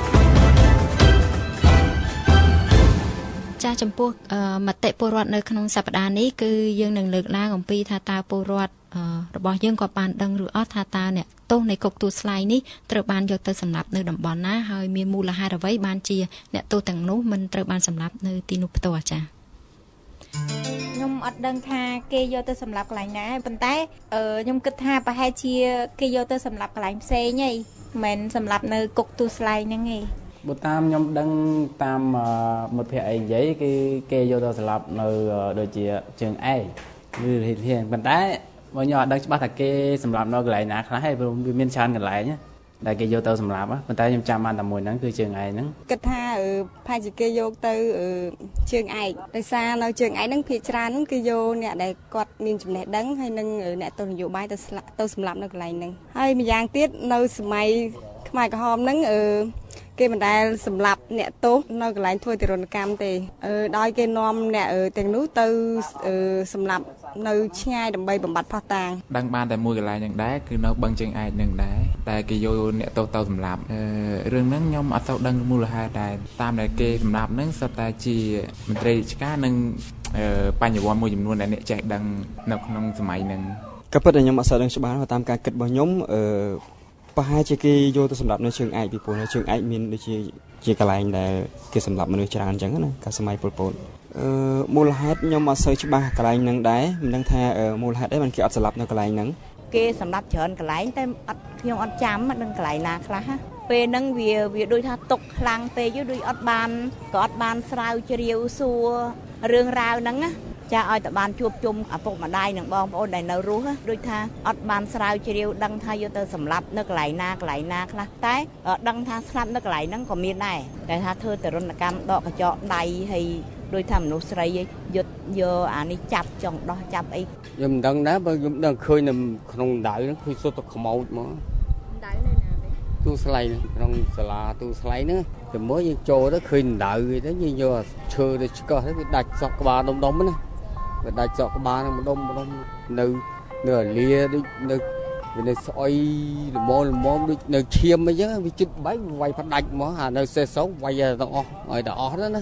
ចាចំពោះមតិពលរដ្ឋនៅក្នុងសប្តាហ៍នេះគឺយើងនឹងលើកឡើងអំពីថាតើពលរដ្ឋរបស់យើងក៏បានដឹងឬអត់ថាតើអ្នកទោសនៃគុកទួលស្លែងនេះត្រូវបានយកទៅសម្លាប់នៅតំបន់ណាហើយមានមូលហេតុអ្វីបានជាអ្នកទោសទាំងនោះមិនត្រូវបានសម្លាប់នៅទីនោះផ្ទាល់ចាខ្ញុំអត់ដឹងថាគេយកទៅសម្លាប់កន្លែងណាប៉ុន្តែខ្ញុំគិតថាប្រហែលជាគេយកទៅសម្លាប់កន្លែងផ្សេងហីមិនសម្លាប់នៅគុកទួលស្លែងហ្នឹងឯងបើតាមខ្ញុំដឹងតាមមិត្តភ័ក្តិអីនិយាយគឺគេយកទៅសម្លាប់នៅដូចជាជើងឯកឬរៀបរៀងប៉ុន្តែបើខ្ញុំអត់ដឹងច្បាស់ថាគេសម្លាប់នៅកន្លែងណាខ្លះហើយព្រោះវាមានច្រើនកន្លែងដែលគេយកទៅសម្លាប់ប៉ុន្តែខ្ញុំចាំបានតែមួយហ្នឹងគឺជើងឯកហ្នឹងគិតថាផាជាគេយកទៅជើងឯកដោយសារនៅជើងឯកហ្នឹងភាគច្រើនហ្នឹងគឺយកអ្នកដែលគាត់មានចំណេះដឹងហើយនឹងអ្នកទស្សនយោបាយទៅទៅសម្លាប់នៅកន្លែងហ្នឹងហើយម្យ៉ាងទៀតនៅសម័យខ្មែរក្រហមហ្នឹងអឺគេមិនដែលសម្លាប់អ្នកទោសនៅកន្លែងធ្វើទារុណកម្មទេដោយគេនាំអ្នកទាំងនោះទៅសម្លាប់នៅឆ្ងាយដើម្បីបំបត្តិផោះតាងដឹងបានតែមួយកន្លែងហ្នឹងដែរគឺនៅបឹងជើងឯកហ្នឹងដែរតែគេយកអ្នកទោសទៅសម្លាប់រឿងហ្នឹងខ្ញុំអត់ទៅដឹងមូលហេតុដែរតាមដែលគេសម្លាប់ហ្នឹងសុទ្ធតែជាមន្ត្រីរាជការនិងបញ្ញវន្តមួយចំនួនដែលអ្នកចេះដឹងនៅក្នុងសម័យហ្នឹងក៏ពិតតែខ្ញុំអត់សូវដឹងច្បាស់តាមការគិតរបស់ខ្ញុំអឺប្រហែលជាគេយកទៅសម្លាប់នៅជើងឯកពីព្រោះនៅជើងឯកមានដូចជាជាកន្លែងដែលគេសម្លាប់មនុស្សច្រើនអញ្ចឹងណាកាលសម័យប៉ុលពតអឺមូលហេតុខ្ញុំអត់សូវច្បាស់កន្លែងហ្នឹងដែរមិនដឹងថាមូលហេតុអីបានគេអត់សម្លាប់នៅកន្លែងហ្នឹងគេសម្លាប់ច្រើនកន្លែងតែអត់ខ្ញុំអត់ចាំមិនដឹងកន្លែងណាខ្លះណាពេលហ្នឹងវាវាដូចថាຕົកខ្លាំងពេកដូចអត់បានក៏អត់បានស្រាវជ្រាវសួររឿងរ៉ាវហ្នឹងណាចាឲ្យតែបានជួបជុំឪពុកម្ដាយនិងបងប្អូនដែលនៅរស់ដូចថាអត់បានស្រាវជ្រាវដឹងថាយកទៅសម្លាប់នៅកន្លែងណាកន្លែងណាខ្លះតែដឹងថាស្លាប់នៅកន្លែងហ្នឹងក៏មានដែរតែថាធ្វើទរណកម្មដកកញ្ចក់ដៃហើយដោយថាមនុស្សស្រីយុទ្ធយកអានេះចាប់ចង់ដោះចាប់អីខ្ញុំមិនដឹងដែរបើខ្ញុំដឹងឃើញនៅក្នុងដៅហ្នឹងឃើញសុទ្ធតែខ្មោចមកដៅនៅណាវិញទូស្លៃក្នុងសាលាទូស្លៃហ្នឹងតែមួយយើងចូលទៅឃើញដៅទៅយើងយកឈើទៅឆ្កោះទៅវាដាច់សក់ក្បាលដុំដុំណាវាដាច់សក់ក្បាលនឹងម្ដុំម្ដុំនៅនៅអាលាដូចនៅវានៅស្អុយល្មមល្មមដូចនៅឈាមអីចឹងវាជិតបែកវាយផ្ដាច់ហ្មងអានៅសេះសោវាយទាំងអស់ឲ្យតែអស់ទៅណា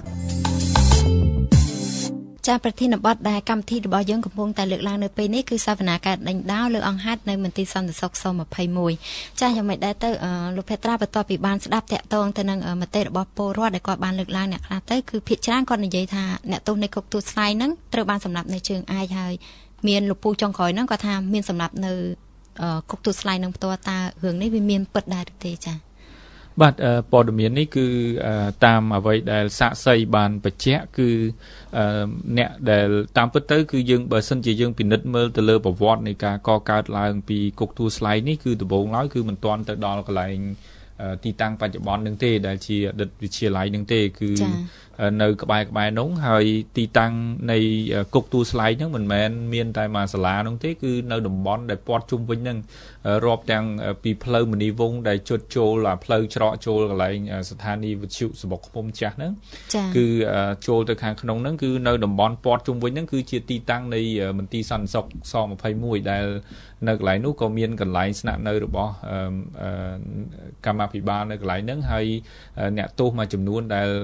ចាប្រធានបទដែលកម្មវិធីរបស់យើងកំពុងតែលើកឡើងនៅពេលនេះគឺសវនាការដេញដោលលើអង្គហេតុនៅមន្ទីរសន្តិសុខស-២១ចាយ៉ាងម៉េចដែរទៅលោកពេត្រាបន្ទាប់ពីបានស្ដាប់តាក់ទងទៅនឹងមតិរបស់ពលរដ្ឋដែលគាត់បានលើកឡើងអ្នកខ្លះទៅគឺភាគច្រើនគាត់និយាយថាអ្នកទោសនៃគុកទួលស្លែងហ្នឹងត្រូវបានសម្លាប់នៅជើងឯកហើយមានលោកពូចុងក្រោយហ្នឹងគាត់ថាមានសម្លាប់នៅគុកទួលស្លែងហ្នឹងផ្ទាល់តើរឿងនេះវាមានពិតដែរឬទេចាបាទព័ត៌មាននេះគឺតាមអ្វីដែលសាក្សីបានបញ្ជាក់គឺអ្នកដែលតាមពិតទៅគឺយើងបើសិនជាយើងពិនិត្យមើលទៅលើប្រវត្តិនៃការកកើតឡើងពីគុកទួលស្លែងនេះគឺដំបូងឡើយគឺមិនទាន់ទៅដល់កន្លែងទីតាំងបច្ចុប្បន្ននឹងទេដែលជាអតីតវិទ្យាល័យនឹងទេគឺនៅក្បែរក្បែរនោះហើយទីតាំងនៃគុកទួលស្លែងហ្នឹងមិនមែនមានតែមួយសាលានោះទេគឺនៅតំបន់ដែលព័ទ្ធជុំវិញហ្នឹងរាប់ទាំងពីផ្លូវមនីវងศ์ដែលជិតចូលផ្លូវច្រកចូលកន្លែងស្ថានីយ៍វិទ្យុសំបុកឃុំចាស់ហ្នឹងគឺចូលទៅខាងក្នុងហ្នឹងគឺនៅតំបន់ព័ទ្ធជុំវិញហ្នឹងគឺជាទីតាំងនៃមន្ទីរសន្តិសុខស-២១ដែលនៅកន្លែងនោះក៏មានកន្លែងស្នាក់នៅរបស់កម្មាភិបាលនៅកន្លែងហ្នឹងហើយអ្នកទោសមួយចំនួនដែល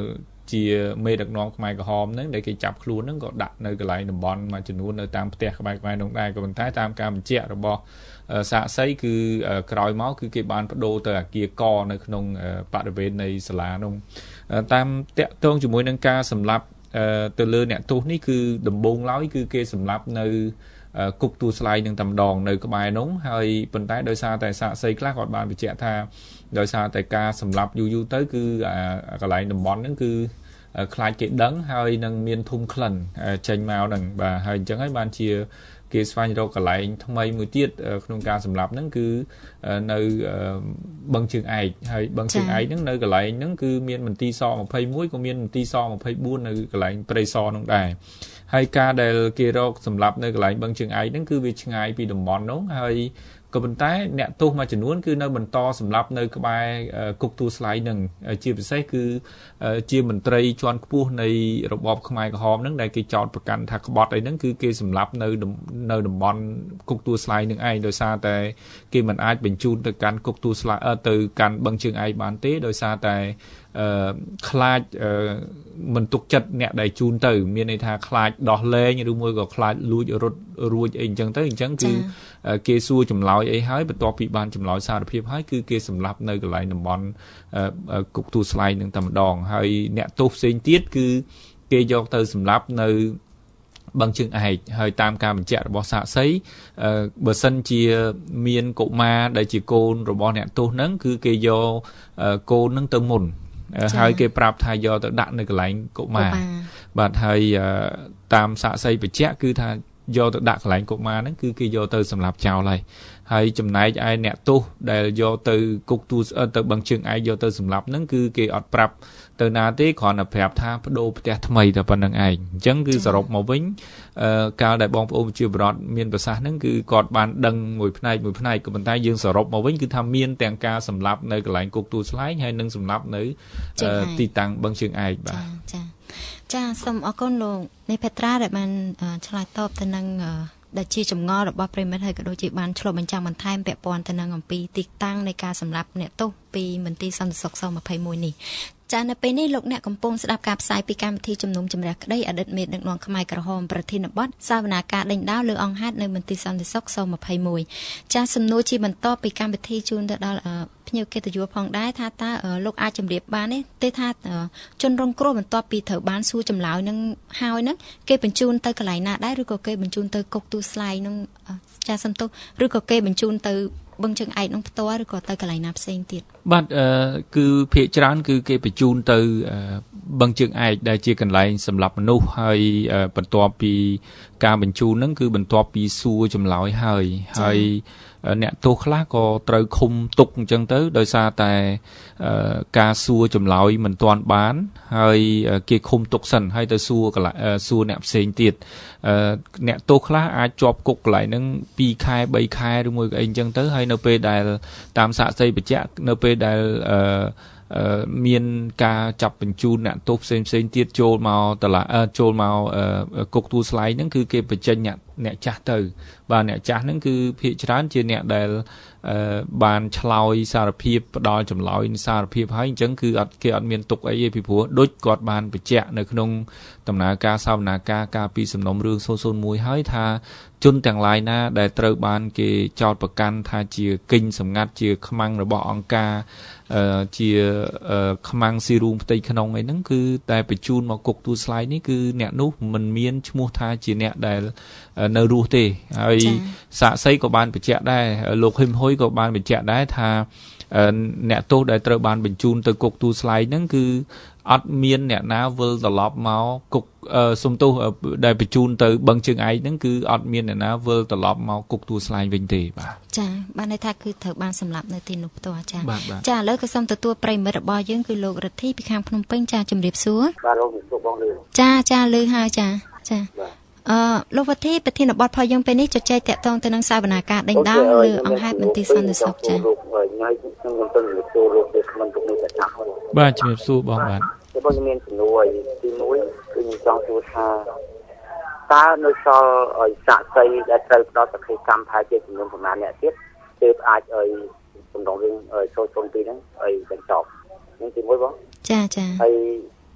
ជាមេដឹកនាំខ្មែរក្រហមហ្នឹងដែលគេចាប់ខ្លួនហ្នឹងក៏ដាក់នៅកន្លែងតំបន់មួយចំនួននៅតាមផ្ទះក្បែរៗនោះដែរក៏ប៉ុន្តែតាមការបញ្ជាក់របស់សាកសីគឺក្រោយមកគឺគេបានបដូរទៅអាគារកនៅក្នុងបរិវេណនៃសាលានោះតាមតាក់ទងជាមួយនឹងការសម្លាប់ទៅលើអ្នកទោសនេះគឺដំបូងឡើយគឺគេសម្លាប់នៅគុកទួលស្លែងនឹងតែម្ដងនៅក្បែរនោះហើយប៉ុន្តែដោយសារតែសាកសីខ្លះគាត់បានបញ្ជាក់ថាដោយសារតែការសម្លាប់យូរយូរទៅគឺកន្លែងតំបន់ហ្នឹងគឺខ្លាចគេដឹងហើយនឹងមានធុំក្លិនចេញមកហ្នឹងបាទហើយអញ្ចឹងហើយបានជាគេស្វែងរកកន្លែងថ្មីមួយទៀតក្នុងការសម្លាប់ហ្នឹងគឺនៅបឹងជើងឯកហើយបឹងជើងឯកហ្នឹងនៅកន្លែងហ្នឹងគឺមានមន្ទីរសยี่สิบเอ็ดក៏មានមន្ទីរសยี่สิบสี่នៅកន្លែងព្រៃសរនោះដែរហើយការដែលគេរកសម្លាប់នៅកន្លែងបឹងជើងឯកហ្នឹងគឺវាឆ្ងាយពីតំបន់នោះហើយក៏ប៉ុន្តែអ្នកទោសមួយចំនួនគឺនៅបន្តសម្លាប់នៅក្បែរគុកទួលស្លែងហ្នឹងជាពិសេសគឺជាមន្ត្រីជាន់ខ្ពស់នៃរបបខ្មែរក្រហមហ្នឹងដែលគេចោទប្រកាន់ថាក្បត់អីហ្នឹងគឺគេសម្លាប់នៅនៅតំបន់គុកទួលស្លែងហ្នឹងឯងដោយសារតែគេមិនអាចបញ្ជូនទៅកាន់គុកទួលស្លែងទៅកាន់បឹងជើងឯកបានទេដោយសារតែអឺខ្លាចមិនទុកចិត្តអ្នកដែលជូនទៅមានន័យថាខ្លាចដោះលែងឬមួយក៏ខ្លាចលួចរត់រួចអីអញ្ចឹងទៅអញ្ចឹងគឺគេសួរចម្លើយអីហើយបន្ទាប់ពីបានចម្លើយសារភាពហើយគឺគេសម្លាប់នៅកន្លែងតំបន់គុកទួលស្លែងនឹងតែម្ដងហើយអ្នកទោសផ្សេងទៀតគឺគេយកទៅសម្លាប់នៅបឹងជើងឯកហើយតាមការបញ្ជាក់របស់សាកសីបើសិនជាមានកុមារដែលជាកូនរបស់អ្នកទោសហ្នឹងគឺគេយកកូនហ្នឹងទៅមុនហើយគេប្រាប់ថាយកទៅដាក់នៅកន្លែងកុមារបាទហើយតាមសាកសីបញ្ជាក់គឺថាយកទៅដាក់កន្លែងកុមារហ្នឹងគឺគេយកទៅសម្រាប់ចោលហើយហើយចំណែកឯអ្នកទោសដែលយកទៅគុកទួលទៅបឹងជើងឯកយកទៅសម្លាប់ហ្នឹងគឺគេអត់ប្រាប់ទៅណាទេគ្រាន់តែប្រាប់ថាបដូរផ្ទះថ្មីតែប៉ុណ្្នឹងឯងអញ្ចឹងគឺសរុបមកវិញកាលដែលបងប្អូនជាបរិវត្តមានប្រសាសន៍ហ្នឹងគឺគាត់បានដឹងមួយផ្នែកមួយផ្នែកក៏ប៉ុន្តែយើងសរុបមកវិញគឺថាមានទាំងការសម្លាប់នៅកន្លែងគុកទួលស្លែងហើយនិងសម្លាប់នៅទីតាំងបឹងជើងឯកបាទចាចាសូមអរគុណលោកនេះពេត្រាដែលបានឆ្លើយតបទៅនឹងដែលជាចម្ងល់របស់ប្រិមិត្តហើយក៏ដូចជាបានឆ្លុះបញ្ចាំងបន្ថែមពាក់ព័ន្ធទៅនឹងអំពីទីតាំងនៃការសម្លាប់អ្នកទោសពីមន្ទីរសន្តិសុខសยี่สิบเอ็ดនេះចានៅពេលនេះលោកអ្នកកំពុងស្ដាប់ការផ្សាយពីកម្មវិធីជំនុំជម្រះក្តីអតីតមេដឹកនាំខ្មែរក្រហមប្រធានបទសវនាការដេញដោលលើអង្គហេតុនៅមន្ទីរសន្តិសុខសยี่สิบเอ็ดចាសំណួរជាបន្តពីកម្មវិធីជូនទៅដល់ភ្ញៀវកិត្តិយសផងដែរថាតើលោកអាចជម្រាបបានទេថាជនរងគ្រោះបន្ទាប់ពីត្រូវបានសួរចម្លើយនឹងហើយនឹងគេបញ្ជូនទៅកន្លែងណាដែរឬក៏គេបញ្ជូនទៅគុកទួលស្លែងនឹងចាសំទោសឬក៏គេបញ្ជូនទៅបឹងជើងឯកនោះផ្ទាល់ឬក៏ទៅកន្លែងណាផ្សេងទៀតបាទគឺភាគច្រើនគឺគេបញ្ជូនទៅបឹងជើងឯកដែលជាកន្លែងសម្រាប់មនុស្សហើយបន្ទាប់ពីការបញ្ជូនហ្នឹងគឺបន្ទាប់ពីសួរចម្លើយហើយហើយអ្នកទោសខ្លះក៏ត្រូវឃុំទុកអញ្ចឹងទៅដោយសារតែការសួរចម្លើយមិនទាន់បានហើយគេឃុំទុកសិនហើយទៅសួរសួរអ្នកផ្សេងទៀតអ្នកទោសខ្លះអាចជាប់គុកកន្លែងហ្នឹងពីរខែបីខែឬមួយក៏អីអញ្ចឹងទៅហើយនៅពេលដែលតាមសាកសីបញ្ជាក់នៅពេលដែលមានការចាប់បញ្ជូនអ្នកទោសផ្សេងផ្សេងទៀតចូលមកតឡាចូលមកគុកទួលស្លែងហ្នឹងគឺគេបញ្ចេញអ្នកអ្នកចាស់ទៅបាទអ្នកចាស់ហ្នឹងគឺភាគច្រើនជាអ្នកដែលបានឆ្លើយសារភាពផ្ដល់ចម្លើយសារភាពហើយអញ្ចឹងគឺអត់គេអត់មានទុកអីទេពីព្រោះដូចគាត់បានបញ្ជាក់នៅក្នុងដំណើរការសវនាការការពីសំណុំរឿងศูนย์ศูนย์មួយហើយថាជនទាំងឡាយណាដែលត្រូវបានគេចោទប្រកាន់ថាជាគិញសម្ងាត់ជាខ្មាំងរបស់អង្គការជាខ្មាំងស៊ីរូងផ្ទៃក្នុងអីហ្នឹងគឺតែបញ្ជូនមកគុកទួលស្លែងនេះគឺអ្នកនោះមិនមានឈ្មោះថាជាអ្នកដែលនៅរស់ទេហើយសាកសីក៏បានបញ្ជាក់ដែរលោកហ៊ឹមហ៊ុយក៏បានបញ្ជាក់ដែរថាអ្នកទោសដែលត្រូវបានបញ្ជូនទៅគុកទួលស្លែងហ្នឹងគឺអត់មានអ្នកណាវិលត្រឡប់មកគុកសុំទោសដែលបញ្ជូនទៅបឹងជើងឯកហ្នឹងគឺអត់មានអ្នកណាវិលត្រឡប់មកគុកទួលស្លែងវិញទេបាទចាបានន័យថាគឺត្រូវបានសម្លាប់នៅទីនោះផ្ទាល់ចាចាឥឡូវក៏សូមទទួលប្រិមិត្តរបស់យើងគឺលោករិទ្ធីពីខាងភ្នំពេញចាជំរាបសួរបាទលោកជំរាបបងលឺចាចាលឺហើយចាចាអឺលោកវុធីប្រធានបទផលយើងពេលនេះជជែកតាក់ទងទៅនឹងសវនាការដេញដោលលើអង្គហេតុមន្ទីរសន្តិសុខចាលោកញ៉ៃខ្ញុំមិនទាន់ទទួលលោកទេខ្ញុំទុកនេះតែចាស់បាទជំរាបសួរបងបាទបងមានសំណួរទីមួយគឺខ្ញុំចង់សួរថាតើនៅសល់ឲ្យសាកសីដែលត្រូវផ្ដល់សក្ខីកម្មថាជាចំនួនប្រមាណអ្នកទៀតទើបអាចឲ្យសំដងរឿងចូលចូលពីហ្នឹងឲ្យបញ្ចប់នេះទីមួយបងចាចាហើយ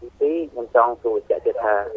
ទីពីរខ្ញុំចង់សួរជាក់ទៀតថា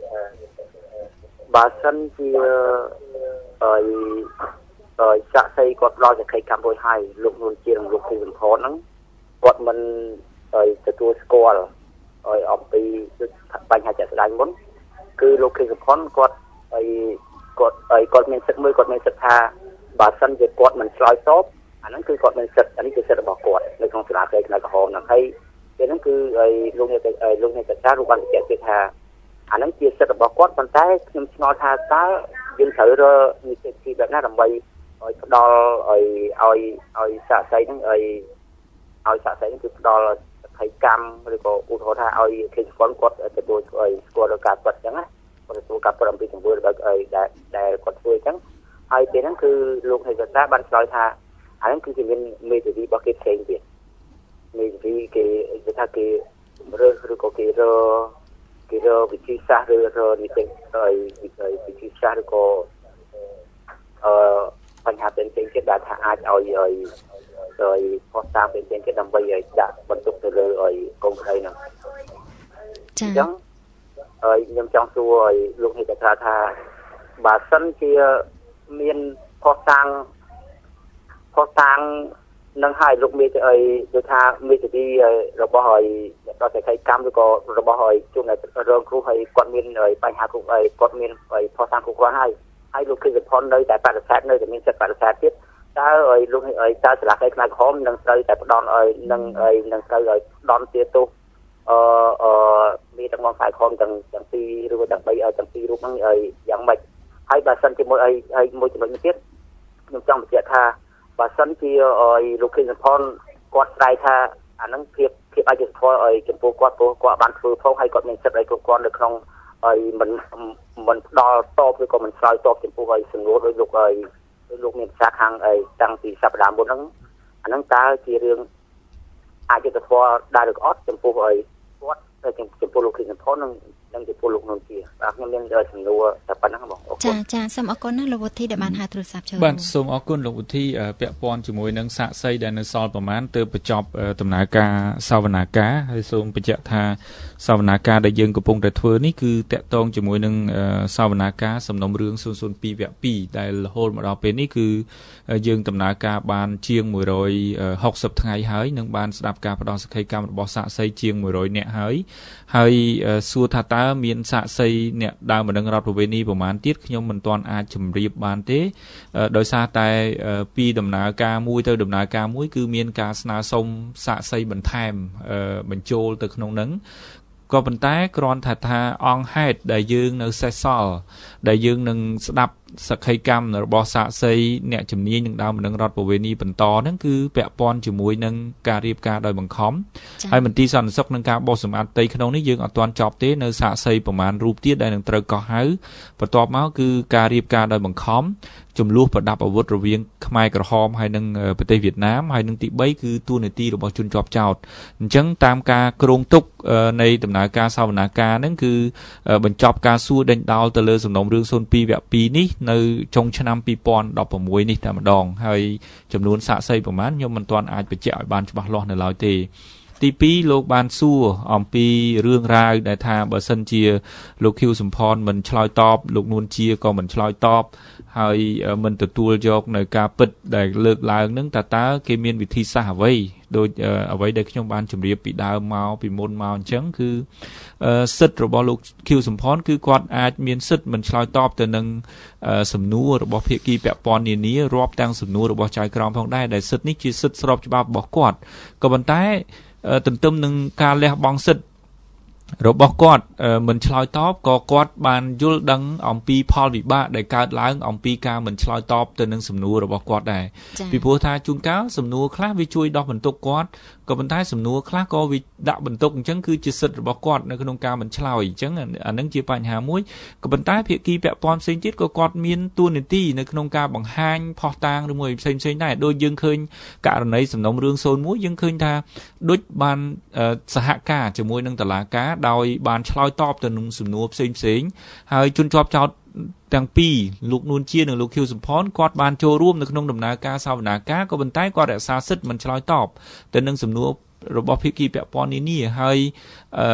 បើសិនជាអីអីសាក់សីគាត់ផ្ដល់សេចក្តីកម្មរួចហើយលោកនួនជានិងលោកគីសំផនហ្នឹងគាត់មិនអីទទួលស្គាល់អីអំពីបញ្ហាជាក់ស្ដែងមុនគឺលោកគីសំផនគាត់អីគាត់អីគាត់មានសិទ្ធិមួយគាត់មានសិទ្ធិថាបើសិនជាគាត់មិនឆ្លើយតបអាហ្នឹងគឺគាត់មានសិទ្ធិអានេះគឺសិទ្ធិរបស់គាត់នៅក្នុងសាលាក្តីផ្នែកក្រហមហ្នឹងហើយពេលហ្នឹងគឺអីលោកអ្នកលោកអ្នកកថារូបបានបញ្ជាក់ទៀតថាអាហ្នឹងជាសិទ្ធិរបស់គាត់ប៉ុន្តែខ្ញុំឆ្ងល់ថាតើយើងត្រូវរកនីតិវិធីបែបណាដើម្បីឲ្យផ្ដល់ឲ្យឲ្យឲ្យសាកសីហ្នឹងឲ្យឲ្យសាកសីហ្នឹងគឺផ្ដល់សក្ខីកម្មឬក៏ឧទាហរណ៍ថាឲ្យគេស្គាល់គាត់ទទួលឲ្យស្គាល់ដល់ការពិតអញ្ចឹងណាគាត់ទទួលការពិតអំពីទង្វើរបស់ឲ្យដែលដែលគាត់ធ្វើអញ្ចឹងហើយពេលហ្នឹងគឺលោកហេកតាបានឆ្លើយថាអាហ្នឹងគឺជាមានមេធាវីរបស់គេផ្សេងទៀតមេធាវីគេគេថាគេរើសឬក៏គេរគេរវិធីសាស្ត្រឬរនីតិឲ្យវិធីសាស្ត្រឬក៏អឺបញ្ហាផ្សេងៗទៀតដែលថាអាចឲ្យឲ្យឲ្យផុសតាមផ្សេងៗទៀតដើម្បីឲ្យដាក់បន្ទុកទៅលើឲ្យកូនស្រីហ្នឹងចា៎អញ្ចឹងហើយខ្ញុំចង់សួរឲ្យលោកនេះថាថាបើសិនជាមានផុសតាំងផុសតាំងនឹងឲ្យលោកមេទៅឲ្យដូចថាមេធាវីរបស់ឲ្យដល់តែខៃកម្មឬក៏របស់ឲ្យជួនរងគ្រោះឲ្យគាត់មានបញ្ហាគ្រប់ឲ្យគាត់មានឲ្យផុសតាំងគ្រប់គ្រាន់ហើយហើយលោកគិតផលនៅតែបដិសេធនៅតែមានសិទ្ធិបដិសេធទៀតតើឲ្យលោកឲ្យតើសាលាក្តីផ្នែកក្រហមនឹងត្រូវតែផ្ដន់ឲ្យនឹងឲ្យនឹងត្រូវឲ្យផ្ដន់ទាទោសអឺអឺមានទាំងមកខ្សែខំទាំងទាំងពីរឬក៏ទាំងបីឲ្យទាំងពីររូបហ្នឹងឲ្យយ៉ាងម៉េចហើយបើសិនជាមួយឲ្យឲ្យមួយចំណុចនេះទៀតខ្ញុំចង់បញ្ជាក់ថាបើសិនជាឲ្យលោកគិតផលគាត់ស្រ័យថាអាហ្នឹងភាពភាពអយុត្តិធម៌ឲ្យចំពោះគាត់ព្រោះគាត់បានធ្វើផងហើយគាត់មានសិទ្ធិឲ្យគ្រប់គ្រាន់នៅក្នុងឲ្យមិនមិនផ្ដល់តបឬក៏មិនឆ្លើយតបចំពោះឲ្យសំណួរដោយលោកឲ្យដោយលោកមានប្រសាខាងឲ្យតាំងពីសប្តាហ៍មុនហ្នឹងអាហ្នឹងតើជារឿងអយុត្តិធម៌ដែរឬក៏អត់ចំពោះឲ្យគាត់ចំពោះលោកគិតផលនឹងនឹងចំពោះលោកនោះជាបាទខ្ញុំមានសំណួរតែប៉ុណ្ណឹងបងចាចាសូមអរគុណណាលោកវុធីដែលបានហៅទូរស័ព្ទចូលបាទសូមអរគុណលោកវុធីពាក់ព័ន្ធជាមួយនឹងសាក្សីដែលនៅសល់ប្រមាណទើបបញ្ចប់ដំណើរការសវនាការហើយសូមបញ្ជាក់ថាសវនាការដែលយើងកំពុងតែធ្វើនេះគឺតាក់ទងជាមួយនឹងសវនាការសំណុំរឿងศูนย์ศูนย์ពីរវគ្គពីរដែលរហូតមកដល់ពេលនេះគឺយើងដំណើរការបានជាងមួយរយហកសិបថ្ងៃហើយនឹងបានស្ដាប់ការផ្ដល់សក្ខីកម្មរបស់សាក្សីជាងមួយរយនាក់ហើយហើយសួរថាតើមានសាក្សីអ្នកដើមបណ្ដឹងរដ្ឋប្រវេណីប្រមាណទៀតខ្ញុំមិនទាន់អាចជម្រាបបានទេដោយសារតែពីដំណើរការមួយទៅដំណើរការមួយគឺមានការស្នើសុំសាក្សីបន្ថែមបញ្ចូលទៅក្នុងនឹងក៏ប៉ុន្តែគ្រាន់តែថាអង្គហេតុដែលយើងនៅសេសសល់ដែលយើងនឹងស្ដាប់សក្ខីកម្មរបស់សាក្សីអ្នកជំនាញនឹងដើមបណ្ដឹងរដ្ឋប្រវេណីបន្តហ្នឹងគឺពាក់ព័ន្ធជាមួយនឹងការរៀបការដោយបង្ខំហើយមន្ទីរសន្តិសុខនឹងការបោះសម្អាតផ្ទៃក្នុងនេះយើងអត់ទាន់ចប់ទេនៅសាក្សីប្រមាណរូបទៀតដែលនឹងត្រូវកោះហៅបន្ទាប់មកគឺការរៀបការដោយបង្ខំចំនួនប្រដាប់អាវុធរវាងខ្មែរក្រហមហើយនិងប្រទេសវៀតណាមហើយនឹងទីបីគឺទួលនីតិរបស់ជនជាប់ចោតអញ្ចឹងតាមការគ្រោងទុកនៃដំណើរការសវនាការហ្នឹងគឺបញ្ចប់ការសួរដេញដោលទៅលើសំណុំរឿងศูนย์ពីរវគ្គពីរនេះនៅចុងឆ្នាំពីរពាន់ដប់ប្រាំមួយនេះតែម្ដងហើយចំនួនសាក្សីប្រមាណខ្ញុំមិនទាន់អាចបញ្ជាក់ឲ្យបានច្បាស់លាស់នៅឡើយទេទីពីរលោកបានសួរអំពីរឿងរ៉ាវដែលថាបើសិនជាលោកខៀវសំផនមិនឆ្លើយតបលោកនួនជាក៏មិនឆ្លើយតបហើយមិនទទួលយកនៅការពិតដែលលើកឡើងនឹងតើតើគេមានវិធីសាស្ត្រអ្វីដូចអ្វីដែលខ្ញុំបានជម្រាបពីដើមមកពីមុនមកអញ្ចឹងគឺសិទ្ធិរបស់លោកខៀវសំផនគឺគាត់អាចមានសិទ្ធិមិនឆ្លើយតបទៅនឹងសំណួររបស់ភាគីពាក់ព័ន្ធនានារាប់ទាំងសំណួររបស់ចៅក្រមផងដែរដែលសិទ្ធិនេះជាសិទ្ធិស្របច្បាប់របស់គាត់ក៏ប៉ុន្តែទន្ទឹមនឹងការលះបង់សិទ្ធិរបស់គាត់មិនឆ្លើយតបក៏គាត់បានយល់ដឹងអំពីផលវិបាកដែលកើតឡើងអំពីការមិនឆ្លើយតបទៅនឹងសំណួររបស់គាត់ដែរពីព្រោះថាជួនកាលសំណួរខ្លះវាជួយដោះបន្ទុកគាត់ក៏ប៉ុន្តែសំណួរខ្លះក៏វាដាក់បន្ទុកអញ្ចឹងគឺជាសិទ្ធិរបស់គាត់នៅក្នុងការមិនឆ្លើយអញ្ចឹងអានឹងជាបញ្ហាមួយក៏ប៉ុន្តែភាគីពាក់ព័ន្ធផ្សេងទៀតក៏គាត់មានទួនាទីនៅក្នុងការបង្ហាញផុសតាងឬមួយផ្សេងផ្សេងដែរដូចយើងឃើញករណីសំណុំរឿងศูนย์មួយយើងឃើញថាដូចបានសហការជាមួយនឹងតុលាការដោយបានឆ្លើយតបទៅនឹងសំណួរផ្សេងផ្សេងហើយជនជាប់ចោទទាំងពីរលោកនួនជានិងលោកខៀវសំផនគាត់បានចូលរួមនៅក្នុងដំណើរការសវនាការក៏ប៉ុន្តែគាត់រក្សាសិទ្ធិមិនឆ្លើយតបទៅនឹងសំណួររបស់ភាគីពាក់ព័ន្ធនានាហើយអឺ